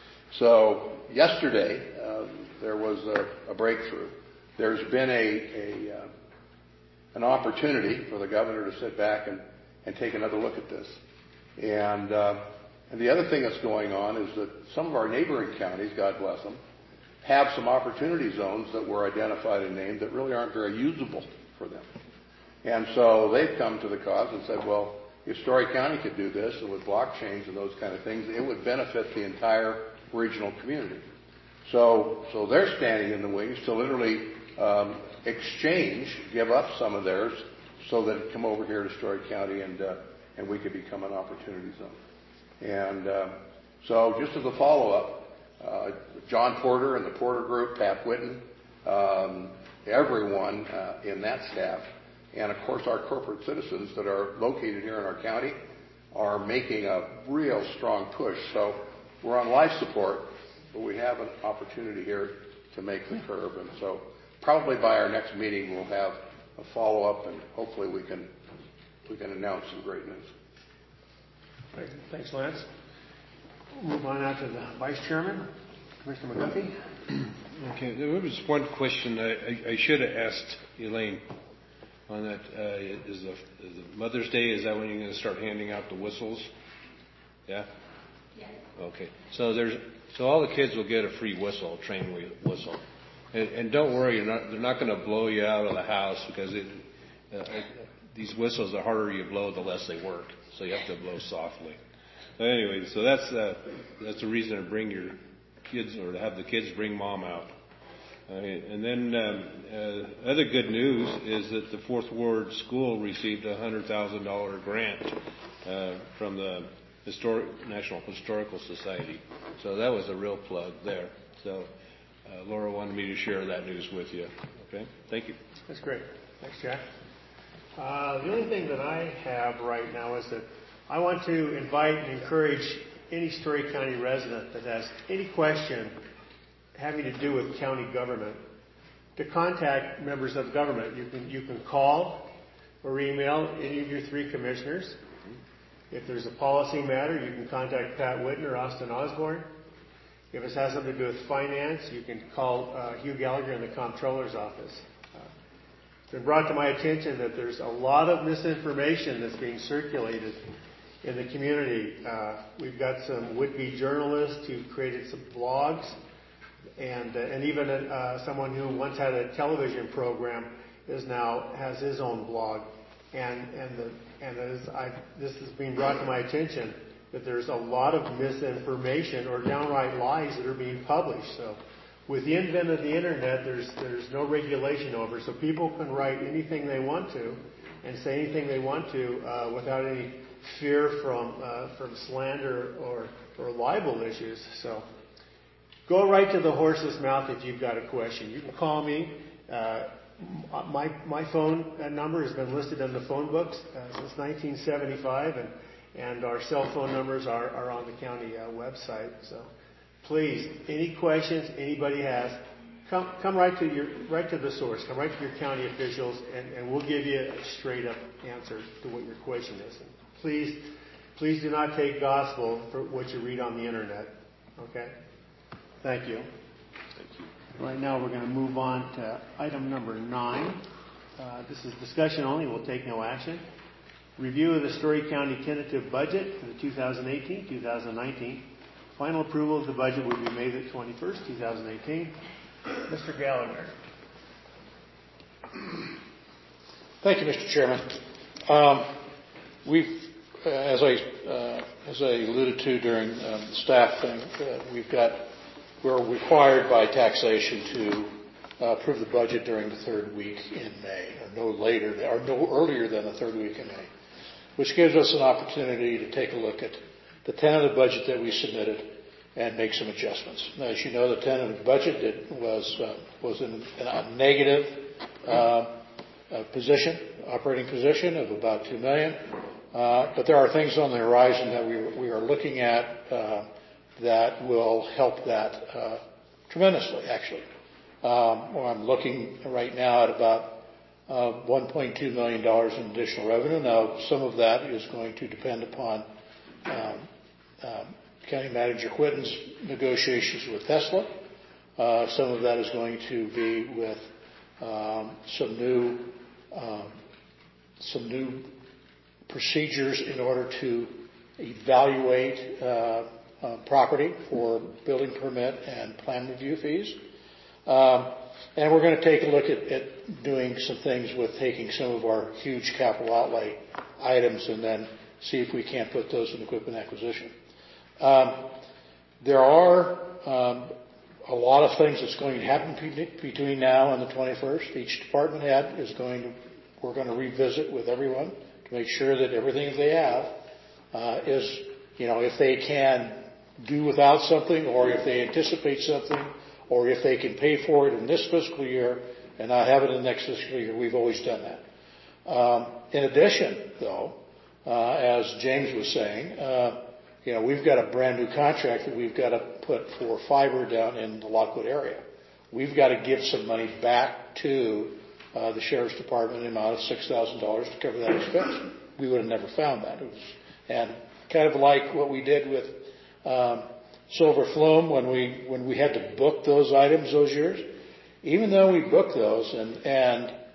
Speaker 12: So yesterday, uh, there was a, a breakthrough. There's been a, a uh, an opportunity for the governor to sit back and, and take another look at this. And, uh, and the other thing that's going on is that some of our neighboring counties, God bless them, have some opportunity zones that were identified and named that really aren't very usable for them. And so they've come to the cause and said, well, if Story County could do this, and with blockchains and those kind of things, it would benefit the entire regional community. So, so they're standing in the wings to literally um, exchange, give up some of theirs, so that it come over here to Story County and uh, and we could become an opportunity zone. And uh, so, just as a follow-up, uh, John Porter and the Porter Group, Pat Whitten, um, everyone uh, in that staff, and of course our corporate citizens that are located here in our county, are making a real strong push. So we're on life support, but we have an opportunity here to make the curve. And so probably by our next meeting we'll have a follow-up, and hopefully we can we can announce some great news.
Speaker 1: Great. Thanks, Lance. We'll move on now to the Vice Chairman, Commissioner McGuffey.
Speaker 3: Okay, there was one question I, I, I should have asked Elaine. on that, uh, is the, is the Mother's Day, is that when you're going to start handing out the whistles? Yeah?
Speaker 11: Yes.
Speaker 3: Okay. So there's, so all the kids will get a free whistle, a train whistle. And, and don't worry, you're not, they're not going to blow you out of the house because it, uh, these whistles, the harder you blow, the less they work. So you have to blow softly. But anyway, so that's, uh, that's the reason to bring your kids, or to have the kids bring mom out. Uh, and then um, uh, other good news is that the Fourth Ward School received a one hundred thousand dollars grant uh, from the Historic, National Historical Society. So that was a real plug there. So uh, Laura wanted me to share that news with you. Okay, thank you.
Speaker 1: That's great. Thanks, Jack. Uh, the only thing that I have right now is that I want to invite and encourage any Story County resident that has any question having to do with county government to contact members of government. You can you can call or email any of your three commissioners. If there's a policy matter, you can contact Pat Whitten or Austin Osborne. If it has something to do with finance, you can call uh, Hugh Gallagher in the Comptroller's office. Uh, it's been brought to my attention that there's a lot of misinformation that's being circulated in the community. Uh, we've got some would-be journalists who created some blogs, and uh, and even uh, someone who once had a television program is now has his own blog. And and the and as I this is being brought to my attention that there's a lot of misinformation or downright lies that are being published. So with the advent of the internet, there's there's no regulation over, so people can write anything they want to and say anything they want to uh, without any fear from uh, from slander or or libel issues. So go right to the horse's mouth if you've got a question. You can call me. Uh, my my phone number has been listed in the phone books uh, since nineteen seventy-five, and and our cell phone numbers are, are on the county uh, website. So please, any questions anybody has, come come right to your right to the source. Come right to your county officials, and, and we'll give you a straight up answer to what your question is. And please, please do not take gospel for what you read on the internet. Okay? Thank you.
Speaker 3: Thank you.
Speaker 1: Right now we're going to move on to item number nine. Uh, this is discussion only. We'll take no action. Review of the Story County tentative budget for the twenty eighteen twenty nineteen. Final approval of the budget will be made the twenty-first, twenty eighteen. Mister Gallagher.
Speaker 7: Thank you, Mister Chairman. Um, we've, uh, as I uh, as I alluded to during um, the staff thing, uh, we've got we're required by taxation to uh, approve the budget during the third week in May, or no later, or no earlier than the third week in May, which gives us an opportunity to take a look at the tentative budget that we submitted and make some adjustments. Now, as you know, the tentative budget did, was uh, was in a negative uh, uh, position, operating position of about two million dollars. Uh, but there are things on the horizon that we, we are looking at uh, that will help that uh, tremendously, actually. Um, well, I'm looking right now at about uh, one point two million dollars in additional revenue. Now, some of that is going to depend upon um, um, County Manager Whitten's negotiations with Tesla. Uh, some of that is going to be with um, some new um, some new procedures in order to evaluate uh, uh, property for building permit and plan review fees. Um, and we're going to take a look at, at doing some things with taking some of our huge capital outlay items and then see if we can't put those in equipment acquisition. Um, there are um, a lot of things that's going to happen between now and the twenty-first. Each department head is going to, we're going to revisit with everyone to make sure that everything they have uh, is, you know, if they can do without something or if they anticipate something or if they can pay for it in this fiscal year and not have it in the next fiscal year. We've always done that. Um, in addition, though, uh, as James was saying, uh, you know, we've got a brand new contract that we've got to put for fiber down in the Lockwood area. We've got to give some money back to uh, the Sheriff's Department in the amount of six thousand dollars to cover that expense. We would have never found that. It was, and kind of like what we did with um, Silver Flume when we when we had to book those items those years. Even though we booked those and and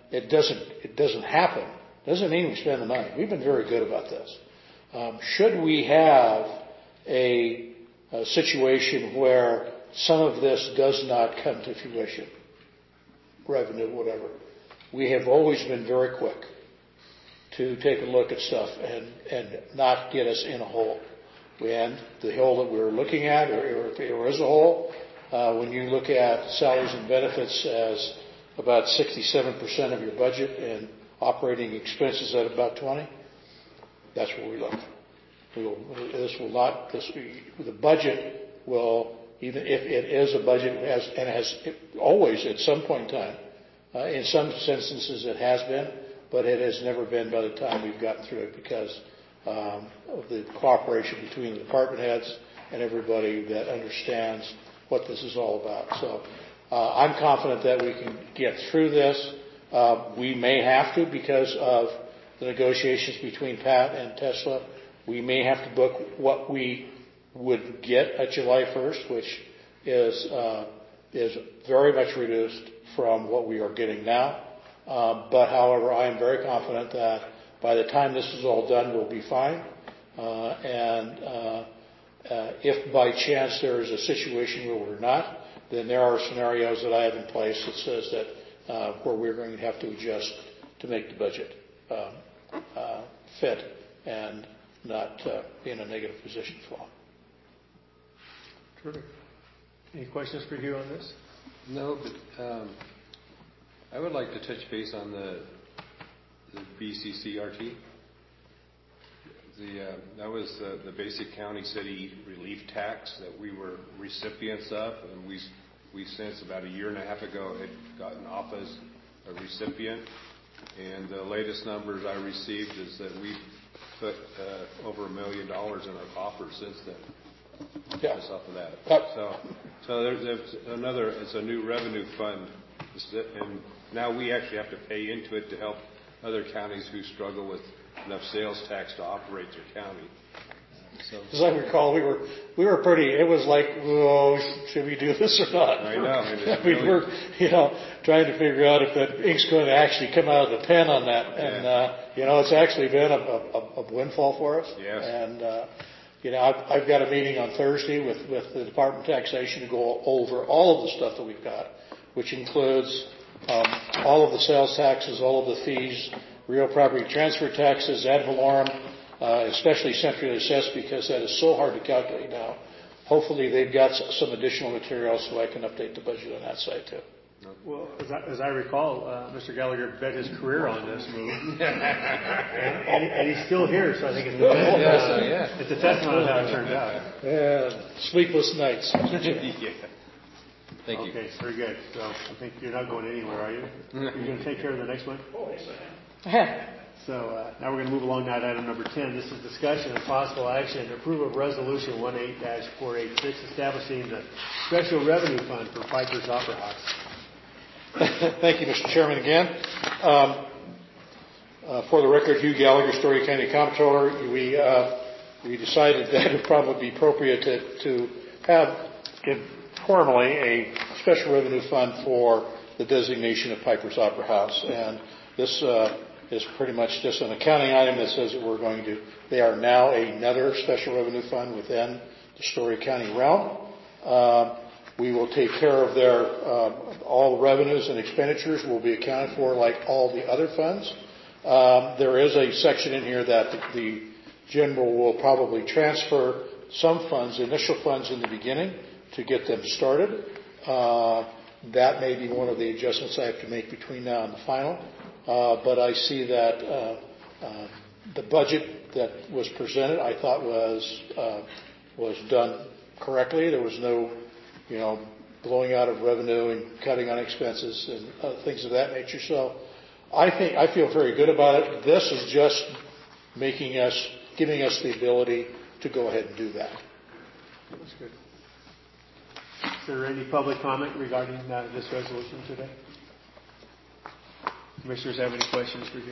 Speaker 7: it doesn't it doesn't happen, doesn't mean we spend the money. We've been very good about this. Um, should we have a, a situation where some of this does not come to fruition, revenue, whatever, we have always been very quick to take a look at stuff and, and not get us in a hole. And the hole that we're looking at, or if there is a hole, uh, when you look at salaries and benefits as about sixty-seven percent of your budget and operating expenses at about twenty, that's where we look. We will, this will not, this, the budget will, even if it is a budget, has, and has always at some point in time, uh, in some instances it has been, but it has never been by the time we've gotten through it because um, of the cooperation between the department heads and everybody that understands what this is all about. So uh, I'm confident that we can get through this. Uh, we may have to because of the negotiations between Pat and Tesla. We may have to book what we would get at July first, which is uh, is very much reduced from what we are getting now. Uh, but however, I am very confident that by the time this is all done, we'll be fine. Uh, and uh, uh, if by chance there is a situation where we're not, then there are scenarios that I have in place that says that uh, where we're going to have to adjust to make the budget um, uh, fit and not uh, be in a negative position for long.
Speaker 1: Terrific. Any questions for you on this?
Speaker 3: No, but um, I would like to touch base on the the B C C R T. The uh, that was uh, the basic county city relief tax that we were recipients of, and we we since about a year and a half ago had gotten off as a recipient. And the latest numbers I received is that we've put uh, over a million dollars in our coffers since then.
Speaker 7: Yeah.
Speaker 3: Just off of that.
Speaker 7: Yep.
Speaker 3: So, so there's, there's another. It's a new revenue fund, and now we actually have to pay into it to help other counties who struggle with enough sales tax to operate their county. So,
Speaker 7: as I recall, we were we were pretty. It was like, oh, should we do this or not?
Speaker 3: I know.
Speaker 7: I mean,
Speaker 3: really,
Speaker 7: we're you know trying to figure out if that ink's going to actually come out of the pen on that, and
Speaker 3: yeah.
Speaker 7: uh, you know, it's actually been a, a, a windfall for us.
Speaker 3: Yes.
Speaker 7: And uh, you know, I've, I've got a meeting on Thursday with with the Department of Taxation to go over all of the stuff that we've got, which includes um, all of the sales taxes, all of the fees, real property transfer taxes, ad valorem. Uh, especially centrally assessed because that is so hard to calculate now. Hopefully they've got some additional material so I can update the budget on that side too.
Speaker 1: Well, as I, as I recall, uh, Mister Gallagher bet his career on this move, and, and, he, and he's still here. So I think it's,
Speaker 3: yeah, yeah, yeah.
Speaker 1: it's a testament of how it turned out.
Speaker 7: Yeah, sleepless nights.
Speaker 3: yeah. Thank you.
Speaker 1: Okay, very good. So I think you're not going anywhere, are you? You're going to take care of the next one.
Speaker 8: Oh, yes, I am.
Speaker 1: So uh, now we're going to move along now to item number ten. This is discussion and possible action to approve of Resolution eighteen dash four eighty-six establishing the Special Revenue Fund for Piper's Opera House.
Speaker 7: Thank you, Mister Chairman, again. Um, uh, for the record, Hugh Gallagher, Story County Comptroller, we uh, we decided that it would probably be appropriate to, to have formally a Special Revenue Fund for the designation of Piper's Opera House. And this uh, is pretty much just an accounting item that says that we're going to, they are now another special revenue fund within the Story County realm. Uh, we will take care of their, uh, all revenues and expenditures will be accounted for like all the other funds. Um, there is a section in here that the, the general will probably transfer some funds, initial funds in the beginning to get them started. Uh, that may be one of the adjustments I have to make between now and the final. Uh, but I see that uh, uh, the budget that was presented, I thought was uh, was done correctly. There was no, you know, blowing out of revenue and cutting on expenses and uh, things of that nature. So, I think I feel very good about it. This is just making us, giving us the ability to go ahead and do that.
Speaker 1: That's good. Is there any public comment regarding uh, this resolution today? Commissioners have any questions for you?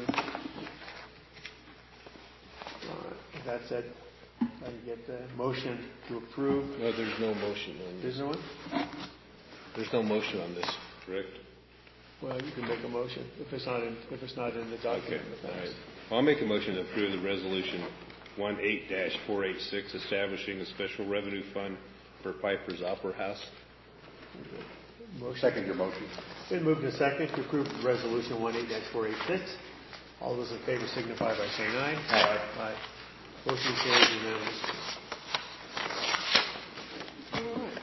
Speaker 1: All right. If that's it, I get the motion to approve.
Speaker 3: No, there's no motion on this.
Speaker 1: There's no one?
Speaker 3: There's no motion on this, correct?
Speaker 1: Well, you can make a motion if it's not in, if it's not in the document.
Speaker 3: Okay. All right. Well, I'll make a motion to approve the resolution eighteen four eighty-six establishing a special revenue fund for Piper's Opera House.
Speaker 1: Motion.
Speaker 12: Second your motion.
Speaker 1: Been moved to second to approve resolution eighteen four eighty-six. All those in favor signify by saying aye.
Speaker 12: Aye.
Speaker 1: Aye. Motion carries unanimously. All right.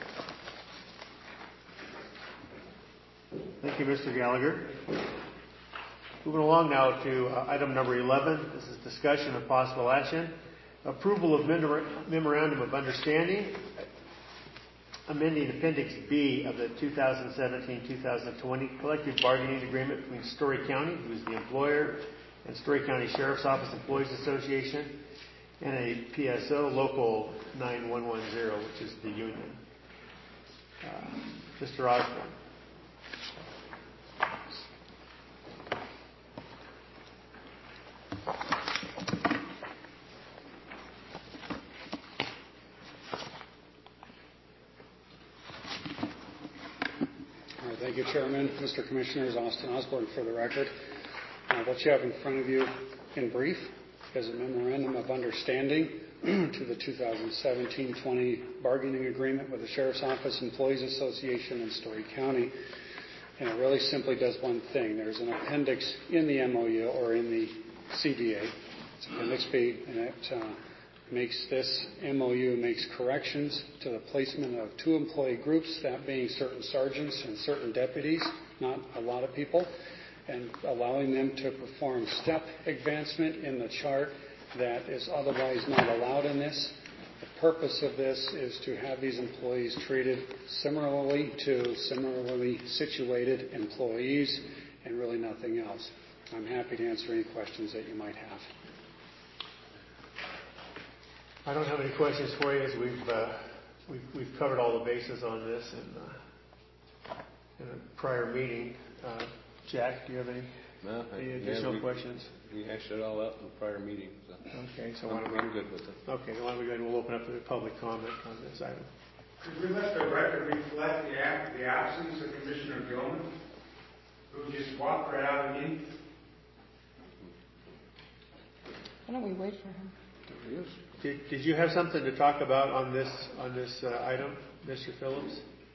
Speaker 1: Thank you, Mister Gallagher. Moving along now to uh, item number eleven. This is discussion of possible action. Approval of memorandum of understanding, amending Appendix B of the two thousand seventeen two thousand twenty collective bargaining agreement between Story County, who is the employer, and Story County Sheriff's Office Employees Association, and a P S O, Local nine one one zero, which is the union. Uh, Mister Osborne.
Speaker 10: Thank you, Chairman. Mister Commissioners, Austin Osborne for the record. Uh, what you have in front of you in brief is a memorandum of understanding to the two thousand seventeen twenty bargaining agreement with the Sheriff's Office Employees Association in Story County. And it really simply does one thing. There's an appendix in the M O U or in the C D A. It's Appendix B, and it uh, makes this M O U makes corrections to the placement of two employee groups, that being certain sergeants and certain deputies, not a lot of people, and allowing them to perform step advancement in the chart that is otherwise not allowed in this. The purpose of this is to have these employees treated similarly to similarly situated employees and really nothing else. I'm happy to answer any questions that you might have.
Speaker 1: I don't have any questions for you, as we've uh, we've, we've covered all the bases on this in, uh, in a prior meeting. Uh, Jack, do you have any,
Speaker 3: no,
Speaker 1: any additional
Speaker 3: yeah, we,
Speaker 1: questions?
Speaker 3: We hashed it all out in the prior meeting. So
Speaker 1: okay, so
Speaker 3: I'm,
Speaker 1: why don't we,
Speaker 3: I'm good with it.
Speaker 1: Okay, then why don't we go ahead and we'll open up to the public comment on this item.
Speaker 13: Could we let the record reflect the, ab- the absence of Commissioner Gilman, who just walked right out of the meeting?
Speaker 9: Why don't we wait for him?
Speaker 1: Did, did you have something to talk about on this on this uh, item, Mister Phillips?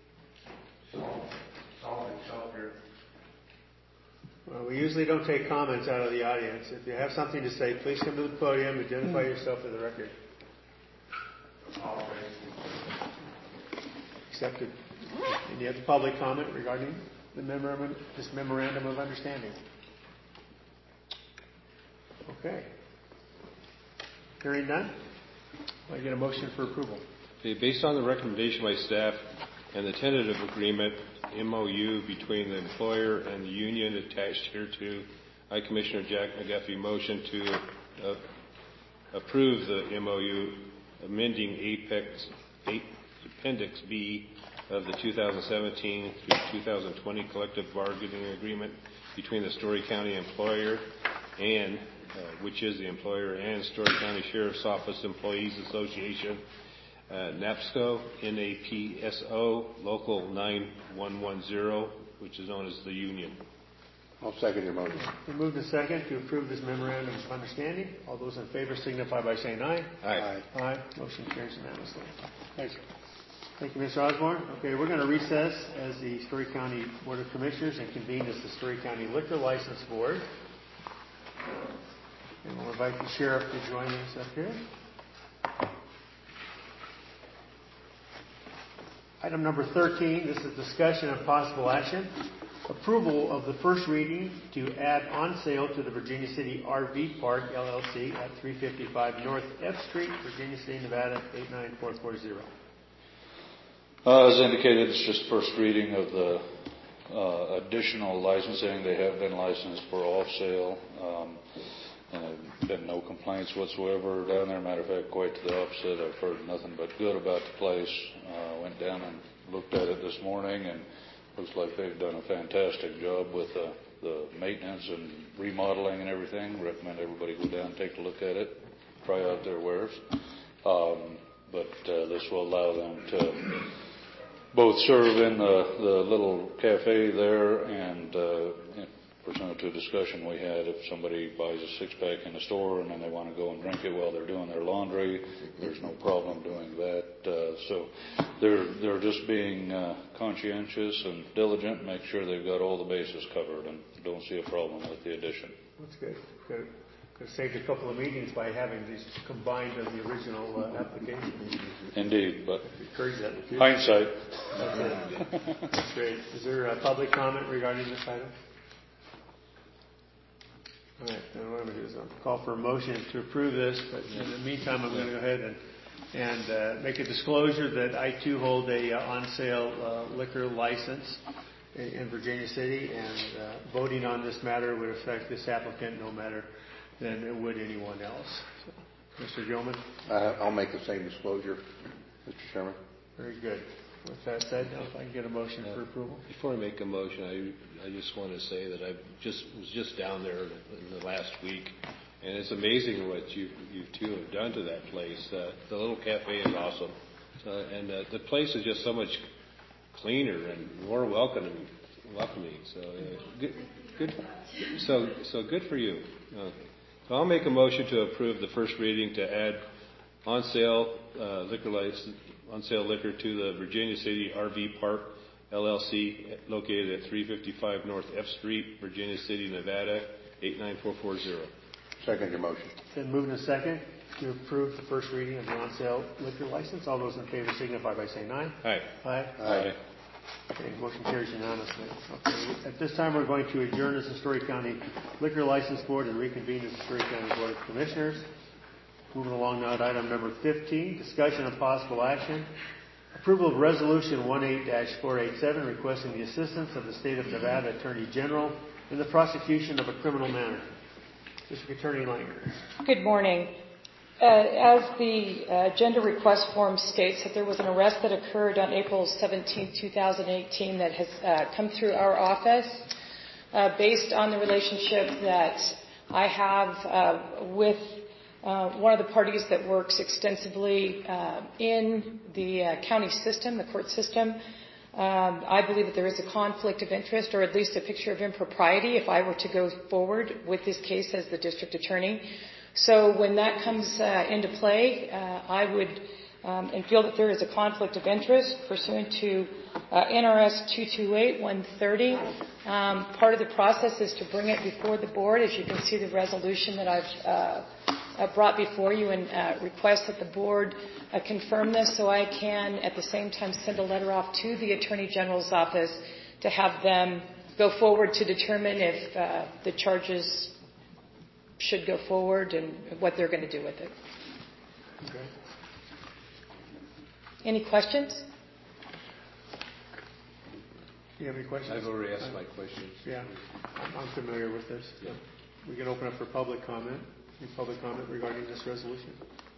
Speaker 13: Solve itself here.
Speaker 1: Well, we usually don't take comments out of the audience. If you have something to say, please come to the podium, identify mm. yourself for the record.
Speaker 13: All right.
Speaker 1: Accepted. Any other public comment regarding the memorandum, this memorandum of understanding? Okay. Hearing none, I get a motion for approval.
Speaker 3: Okay, based on the recommendation by staff and the tentative agreement M O U between the employer and the union attached hereto, I, Commissioner Jack McGuffey, motion to uh, approve the M O U amending Apex, Appendix B of the two thousand seventeen through two thousand twenty collective bargaining agreement between the Story County employer and Uh, which is the employer, and Story County Sheriff's Office Employees Association, uh, NAPSCO, N A P S O, Local nine one one zero, which is known as the union.
Speaker 12: I'll second your motion.
Speaker 1: We move to second to approve this memorandum of understanding. All those in favor signify by saying aye.
Speaker 3: Aye.
Speaker 1: Aye. Aye. Motion carries unanimously.
Speaker 10: Thank you.
Speaker 1: Thank you, Mister Osborne. Okay, we're going to recess as the Story County Board of Commissioners and convene as the Story County Liquor License Board. And we'll invite the sheriff to join us up here. Item number thirteen, this is discussion of possible action. Approval of the first reading to add on sale to the Virginia City R V Park, L L C, at three fifty-five North F Street, Virginia City, Nevada, eight nine four four zero.
Speaker 14: Uh, as indicated, it's just first reading of the uh, additional licensing. They have been licensed for off sale. Um, And there have been no complaints whatsoever down there. Matter of fact, quite to the opposite. I've heard nothing but good about the place. Uh, went down and looked at it this morning, and looks like they've done a fantastic job with uh, the maintenance and remodeling and everything. Recommend everybody go down and take a look at it, try out their wares. Um, but uh, this will allow them to both serve in the, the little cafe there and uh, pursuant to a discussion we had, if somebody buys a six-pack in the store and then they want to go and drink it while they're doing their laundry, there's no problem doing that. Uh, so they're they're just being uh, conscientious and diligent, make sure they've got all the bases covered, and don't see a problem with the addition.
Speaker 1: That's good. Good. Could have saved a couple of meetings by having these combined as the original uh, application.
Speaker 14: Indeed, but
Speaker 1: that
Speaker 14: hindsight.
Speaker 1: That's it. That's great. Is there a public comment regarding this item? All right, then what I'm going to do is I'll call for a motion to approve this, but in the meantime, I'm going to go ahead and, and uh, make a disclosure that I too hold a uh, on-sale uh, liquor license in, in Virginia City, and uh, voting on this matter would affect this applicant no matter than it would anyone else. So, Mister Gilman?
Speaker 12: Uh, I'll make the same disclosure, Mister Chairman.
Speaker 1: Very good. With that said, now if I can get a motion uh, for approval.
Speaker 3: Before I make a motion, I I just want to say that I just was just down there in the last week, and it's amazing what you you two have done to that place. Uh, the little cafe is awesome, so, and uh, the place is just so much cleaner and more welcoming. Welcoming. So uh, good, good. So so good for you. Uh, so I'll make a motion to approve the first reading to add on sale uh, liquor license. On sale liquor to the Virginia City R V Park L L C located at three fifty-five North F Street, Virginia City, Nevada, eight nine four four zero.
Speaker 12: Second your motion.
Speaker 1: Then moving a second to approve the first reading of the on sale liquor license. All those in favor signify by saying aye.
Speaker 3: Aye.
Speaker 1: Aye.
Speaker 12: Aye.
Speaker 1: Okay, motion carries unanimously. Okay, at this time we're going to adjourn as the Story County Liquor License Board and reconvene as the Story County Board of Commissioners. Moving along now to item number fifteen, discussion of possible action. Approval of Resolution eighteen dash four eighty-seven requesting the assistance of the State of Nevada Attorney General in the prosecution of a criminal matter. District Attorney Langer.
Speaker 9: Good morning. Uh, as the uh, agenda request form states, that there was an arrest that occurred on April seventeenth, twenty eighteen that has uh, come through our office uh, based on the relationship that I have uh, with Uh, one of the parties that works extensively uh, in the uh, county system, the court system. Um, I believe that there is a conflict of interest, or at least a picture of impropriety, if I were to go forward with this case as the district attorney. So when that comes uh, into play, uh, I would um, and feel that there is a conflict of interest pursuant to uh, N R S two twenty-eight dash one thirty. Um, part of the process is to bring it before the board. As you can see, the resolution that I've uh, Uh, brought before you, and uh, request that the board uh, confirm this so I can at the same time send a letter off to the Attorney General's office to have them go forward to determine if uh, the charges should go forward and what they're going to do with it.
Speaker 1: Okay.
Speaker 9: Any questions?
Speaker 1: Do you have any questions?
Speaker 3: I've already asked my questions.
Speaker 1: Yeah, I'm, I'm familiar with this. Yeah. We can open up for public comment. Any public comment regarding this resolution?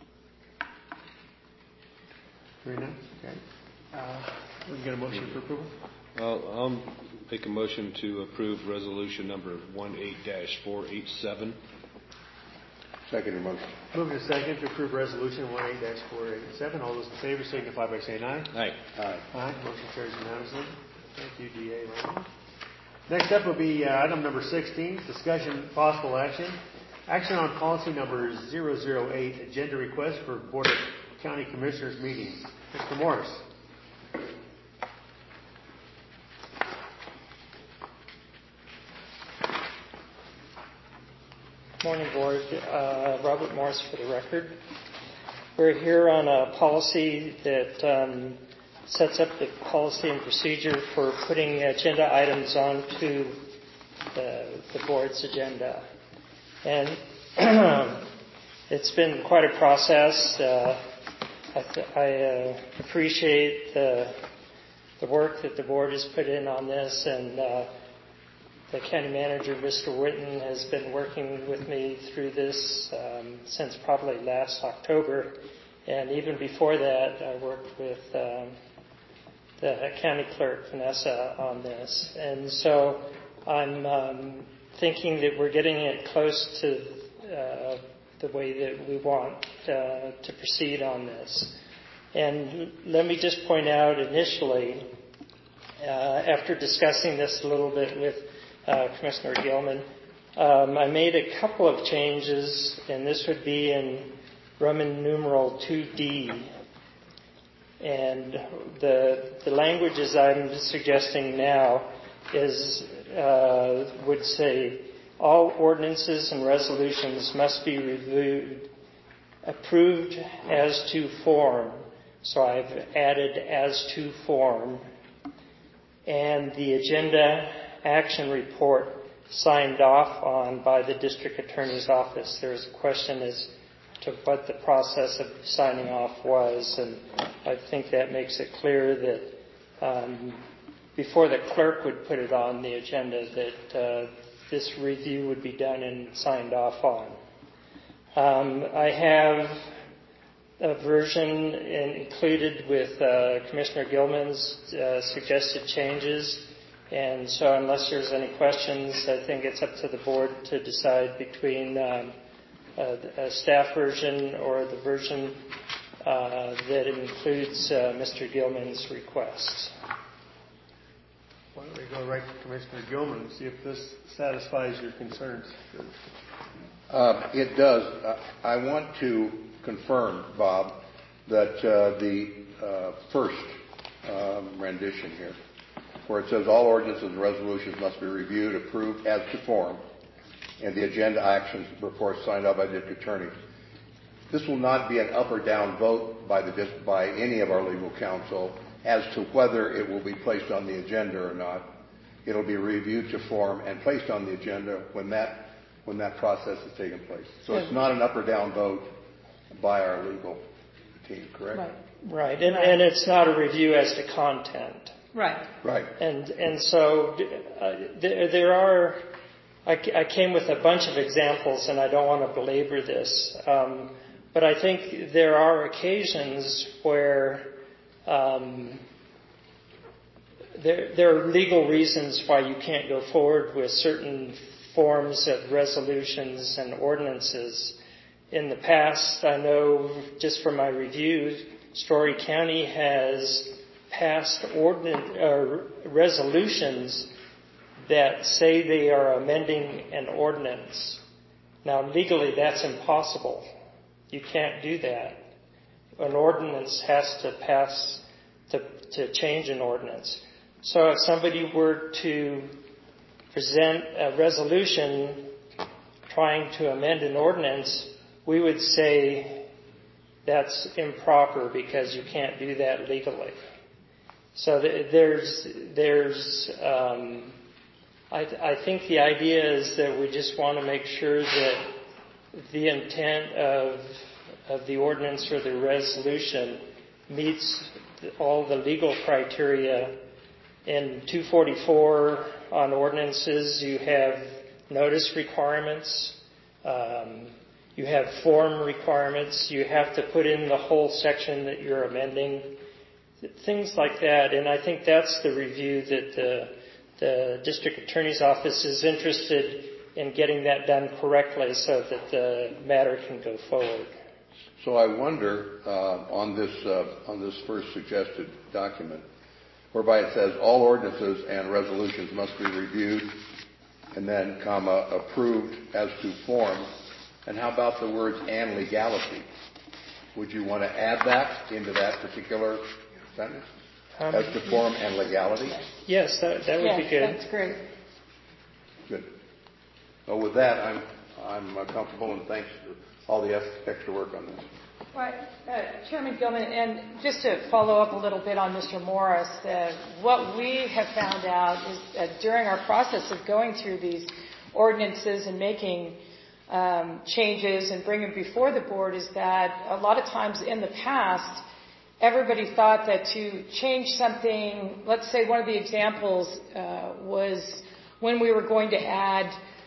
Speaker 1: Hearing none? Okay. Uh, we can get a motion for approval?
Speaker 3: I'll, I'll make a motion to approve resolution number eighteen dash four eighty-seven.
Speaker 12: Second your motion.
Speaker 1: Moving to second to approve resolution eighteen dash four eighty-seven. All those in favor signify by saying aye.
Speaker 3: Aye.
Speaker 12: Aye.
Speaker 1: Aye. Motion carries unanimously. Thank you, D A Lang. Next up will be uh, item number sixteen, discussion possible action. Action on policy number zero zero eight, agenda request for Board of County Commissioners meetings. Mister Morris.
Speaker 15: Morning, Board. Uh, Robert Morris for the record. We're here on a policy that um, sets up the policy and procedure for putting agenda items onto the, the board's agenda. And it's been quite a process. Uh, I, th- I uh, appreciate the, the work that the board has put in on this, and uh, the county manager, Mister Witten, has been working with me through this um, since probably last October. And even before that, I worked with um, the county clerk, Vanessa, on this. And so I'm um, thinking that we're getting it close to uh, the way that we want uh, to proceed on this. And let me just point out initially, uh, after discussing this a little bit with uh, Commissioner Gilman, um, I made a couple of changes, and this would be in Roman numeral two D. And the, the languages I'm suggesting now is uh, would say all ordinances and resolutions must be reviewed, approved as to form. So I've added as to form. And the agenda action report signed off on by the district attorney's office. There's a question as to what the process of signing off was, and I think that makes it clear that um, before the clerk would put it on the agenda, that uh, this review would be done and signed off on. Um, I have a version included with uh, Commissioner Gilman's uh, suggested changes, and so unless there's any questions, I think it's up to the board to decide between um, a, a staff version or the version uh, that includes uh, Mister Gilman's requests.
Speaker 1: Why don't we go right to Commissioner Gilman and see if this satisfies your concerns?
Speaker 12: Uh, it does. Uh, I want to confirm, Bob, that uh, the uh, first um, rendition here, where it says all ordinances and resolutions must be reviewed, approved as to form, and the agenda actions reports signed off by the district attorney. This will not be an up or down vote by the by any of our legal counsel as to whether it will be placed on the agenda or not. It'll be reviewed to form and placed on the agenda when that when that process has taken place. So it's not an up or down vote by our legal team, correct?
Speaker 9: Right.
Speaker 15: Right, and,
Speaker 9: Right.
Speaker 15: and it's not a review as to content.
Speaker 9: Right.
Speaker 12: Right.
Speaker 15: And and so uh, there, there are, I, I came with a bunch of examples, and I don't want to belabor this, um, but I think there are occasions where um, there, there are legal reasons why you can't go forward with certain forms of resolutions and ordinances. In the past, I know just from my reviews, Story County has passed ordinance, uh, resolutions that say they are amending an ordinance. Now, legally, that's impossible. You can't do that. An ordinance has to pass to, to change an ordinance. So if somebody were to present a resolution trying to amend an ordinance, we would say that's improper because you can't do that legally. So there's, there's, um, I, I think the idea is that we just want to make sure that the intent of, of the ordinance or the resolution meets all the legal criteria. In two forty-four on ordinances, you have notice requirements, um, you have form requirements, you have to put in the whole section that you're amending, things like that. And I think that's the review that the, the district attorney's office is interested in getting that done correctly so that the matter can go forward.
Speaker 12: So I wonder uh, on this uh, on this first suggested document, whereby it says all ordinances and resolutions must be reviewed and then comma approved as to form. And how about the words and legality? Would you want to add that into that particular sentence? Um, as to form and legality?
Speaker 15: Yes, that, that would
Speaker 9: yes,
Speaker 15: be good.
Speaker 9: That's great.
Speaker 12: Good. Well, with that, I'm I'm uh, comfortable, and thanks for all the extra work on this.
Speaker 9: Right. Uh, Chairman Gilman, and just to follow up a little bit on Mister Morris, uh, what we have found out is that during our process of going through these ordinances and making um, changes and bringing them before the board is that a lot of times in the past, everybody thought that to change something, let's say one of the examples uh, was when we were going to add,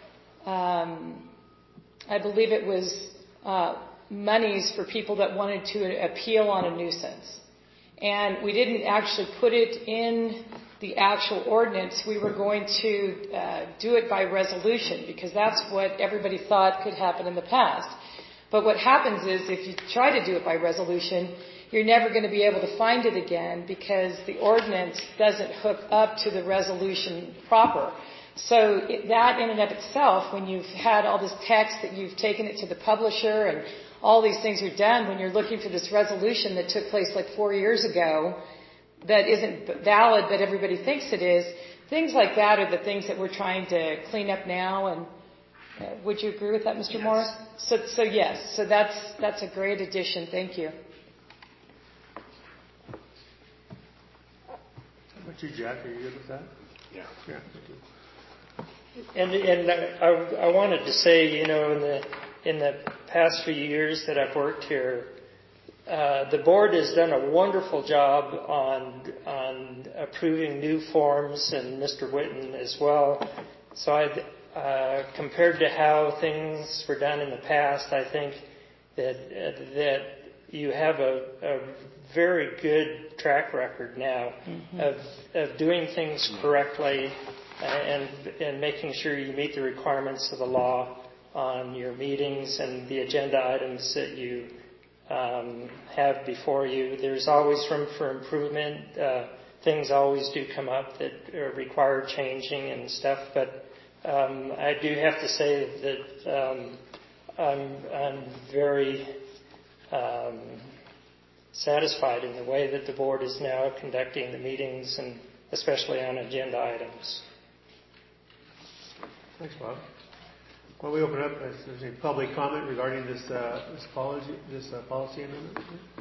Speaker 9: um, I believe it was uh, monies for people that wanted to appeal on a nuisance. And we didn't actually put it in the actual ordinance. We were going to uh, do it by resolution because that's what everybody thought could happen in the past. But what happens is if you try to do it by resolution, you're never going to be able to find it again because the ordinance doesn't hook up to the resolution proper. So it, that in and of itself, when you've had all this text that you've taken it to the publisher and all these things are done, when you're looking for this resolution that took place like four years ago that isn't valid but everybody thinks it is, things like that are the things that we're trying to clean up now. And uh, would you agree with that, Mister Yes. Morris? So, so yes, so that's that's a great addition. Thank you.
Speaker 1: How about you, Jack? Are you good with that?
Speaker 3: Yeah.
Speaker 1: Yeah.
Speaker 15: And and I, I wanted to say, you know, in the in the past few years that I've worked here, uh, the board has done a wonderful job on on approving new forms, and Mister Whitten as well. So I, uh, compared to how things were done in the past, I think that uh, that you have a, a very good track record now mm-hmm. of of doing things correctly. And, and making sure you meet the requirements of the law on your meetings and the agenda items that you um, have before you. There's always room for improvement. Uh, things always do come up that are require changing and stuff. But um, I do have to say that um, I'm, I'm very um, satisfied in the way that the board is now conducting the meetings, and especially on agenda items.
Speaker 1: Thanks, Bob. Well, we open up if there's any public comment regarding this uh, this policy this uh, policy amendment.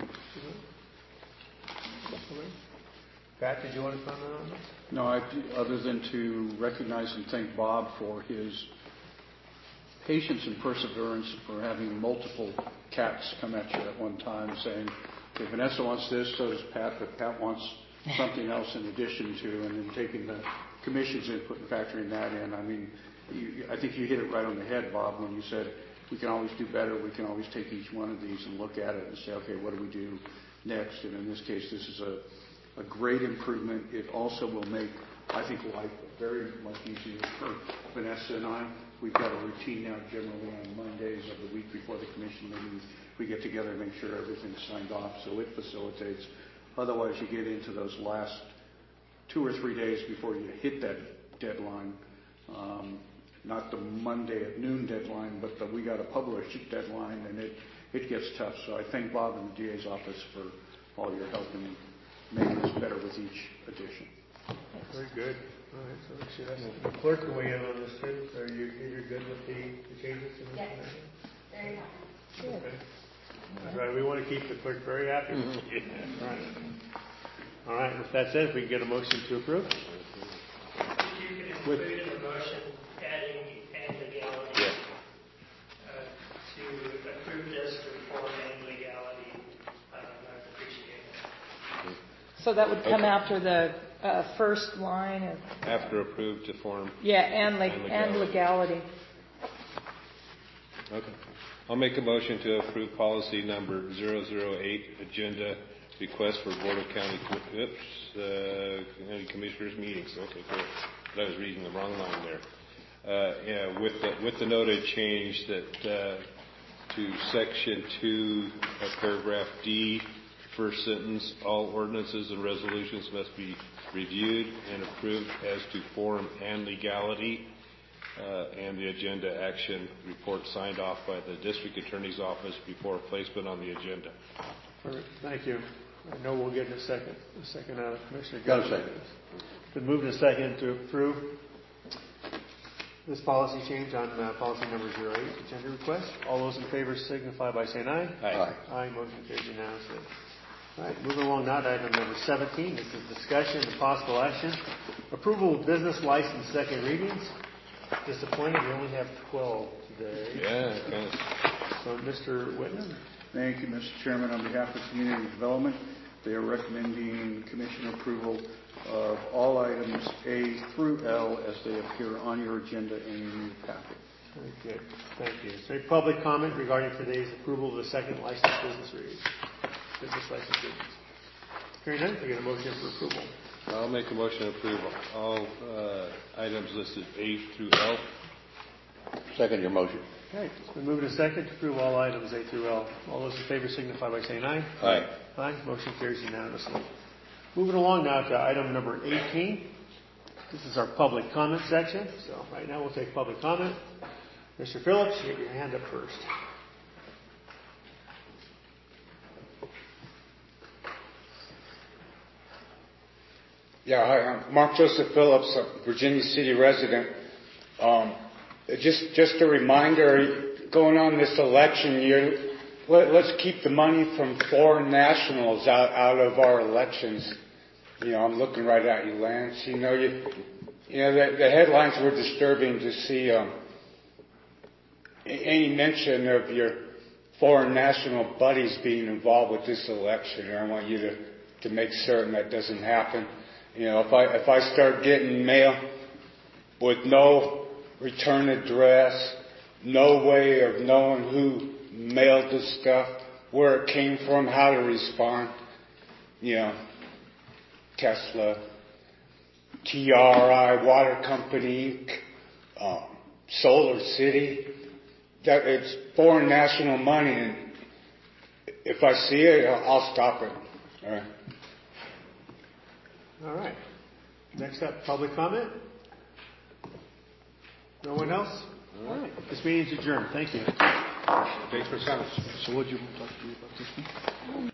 Speaker 1: Pat, did you want to comment on this?
Speaker 2: No, I, other than to recognize and thank Bob for his patience and perseverance for having multiple cats come at you at one time, saying, "Okay, Vanessa wants this, so does Pat, but Pat wants something else in addition to," and then taking the commission's input and factoring that in. I mean. You, I think you hit it right on the head, Bob, when you said we can always do better. We can always take each one of these and look at it and say, okay, what do we do next? And in this case, this is a, a great improvement. It also will make, I think, life very much easier for Vanessa and I. We've got a routine now generally on Mondays of the week before the commission meeting. We get together and make sure everything's signed off, so it facilitates. Otherwise, you get into those last two or three days before you hit that deadline. Um, not the Monday at noon deadline, but the we got to publish deadline, and it, it gets tough. So I thank Bob and the D A's office for all your help in making this better with each edition.
Speaker 1: Very good. All right, so we should have the clerk to weigh in on this too. Are you you're good with the, the changes? In
Speaker 11: yes. Very happy.
Speaker 1: Okay. That's right. We want to keep the clerk very happy. Mm-hmm. Yeah. All right. All right. With that said, if we can get a motion to approve.
Speaker 15: You can include in the motion adding and legality
Speaker 3: yeah.
Speaker 15: uh, to approve this for form and legality. Uh, I appreciate it.
Speaker 9: So that would come
Speaker 3: okay.
Speaker 9: after the uh, first line of
Speaker 3: after approved to form.
Speaker 9: Yeah, and, le-
Speaker 3: and legality.
Speaker 9: and legality.
Speaker 3: Okay. I'll make a motion to approve policy number zero zero eight, agenda request for Board of County oops, uh, County Commissioners meetings. Okay, good. I was reading the wrong line there. Uh, yeah, with the, with the noted change that uh, to section two, uh, paragraph D, first sentence, all ordinances and resolutions must be reviewed and approved as to form and legality, uh, and the agenda action report signed off by the district attorney's office before placement on the agenda.
Speaker 1: Perfect. Thank you. I know we'll get in a second. A second out of Commissioner.
Speaker 12: Got a second.
Speaker 1: Been moved in a second to approve this policy change on uh, policy number zero eight, agenda request. All those in favor signify by saying aye.
Speaker 3: Aye.
Speaker 1: Aye. Motion carries unanimously. All right, moving along now to item number seventeen. This is discussion and possible action. Approval of business license second readings. Disappointed we only have twelve today.
Speaker 3: Yeah, kind of.
Speaker 1: So, Mister Whitten.
Speaker 2: Thank you, Mister Chairman. On behalf of Community Development, they are recommending Commission approval of all items A through L as they appear on your agenda and in your packet.
Speaker 1: Very good. Thank you. Is there any public comment regarding today's approval of the second license business readings? Business license readings. Hearing none, we get a motion for approval.
Speaker 3: I'll make a motion to approve all uh, items listed A through L.
Speaker 12: Second your motion.
Speaker 1: Okay, it's been moved and second to approve all items A through L. All those in favor signify by saying aye.
Speaker 12: Aye.
Speaker 1: Aye. Motion carries unanimously. Moving along now to item number eighteen. This is our public comment section. So right now we'll take public comment. Mister Phillips, you get your hand up first.
Speaker 13: Yeah, hi, I'm Mark Joseph Phillips, a Virginia City resident. Um, just, just a reminder, going on this election year, let, let's keep the money from foreign nationals out, out of our elections. You know, I'm looking right at you, Lance. You know, you, you know, the, the headlines were disturbing to see um, any mention of your foreign national buddies being involved with this election. And I want you to, to make certain that doesn't happen. You know, if I if I start getting mail with no return address, no way of knowing who mailed the stuff, where it came from, how to respond, you know, Tesla, T R I, Water Company, Incorporated, um, Solar City, that it's foreign national money, and if I see it, I'll, I'll stop it. All right.
Speaker 1: All right. Next up, public comment. No one else? All right. This meeting's adjourned. Thank you.
Speaker 12: Thanks for coming.
Speaker 2: So what do you want to talk to me about this one?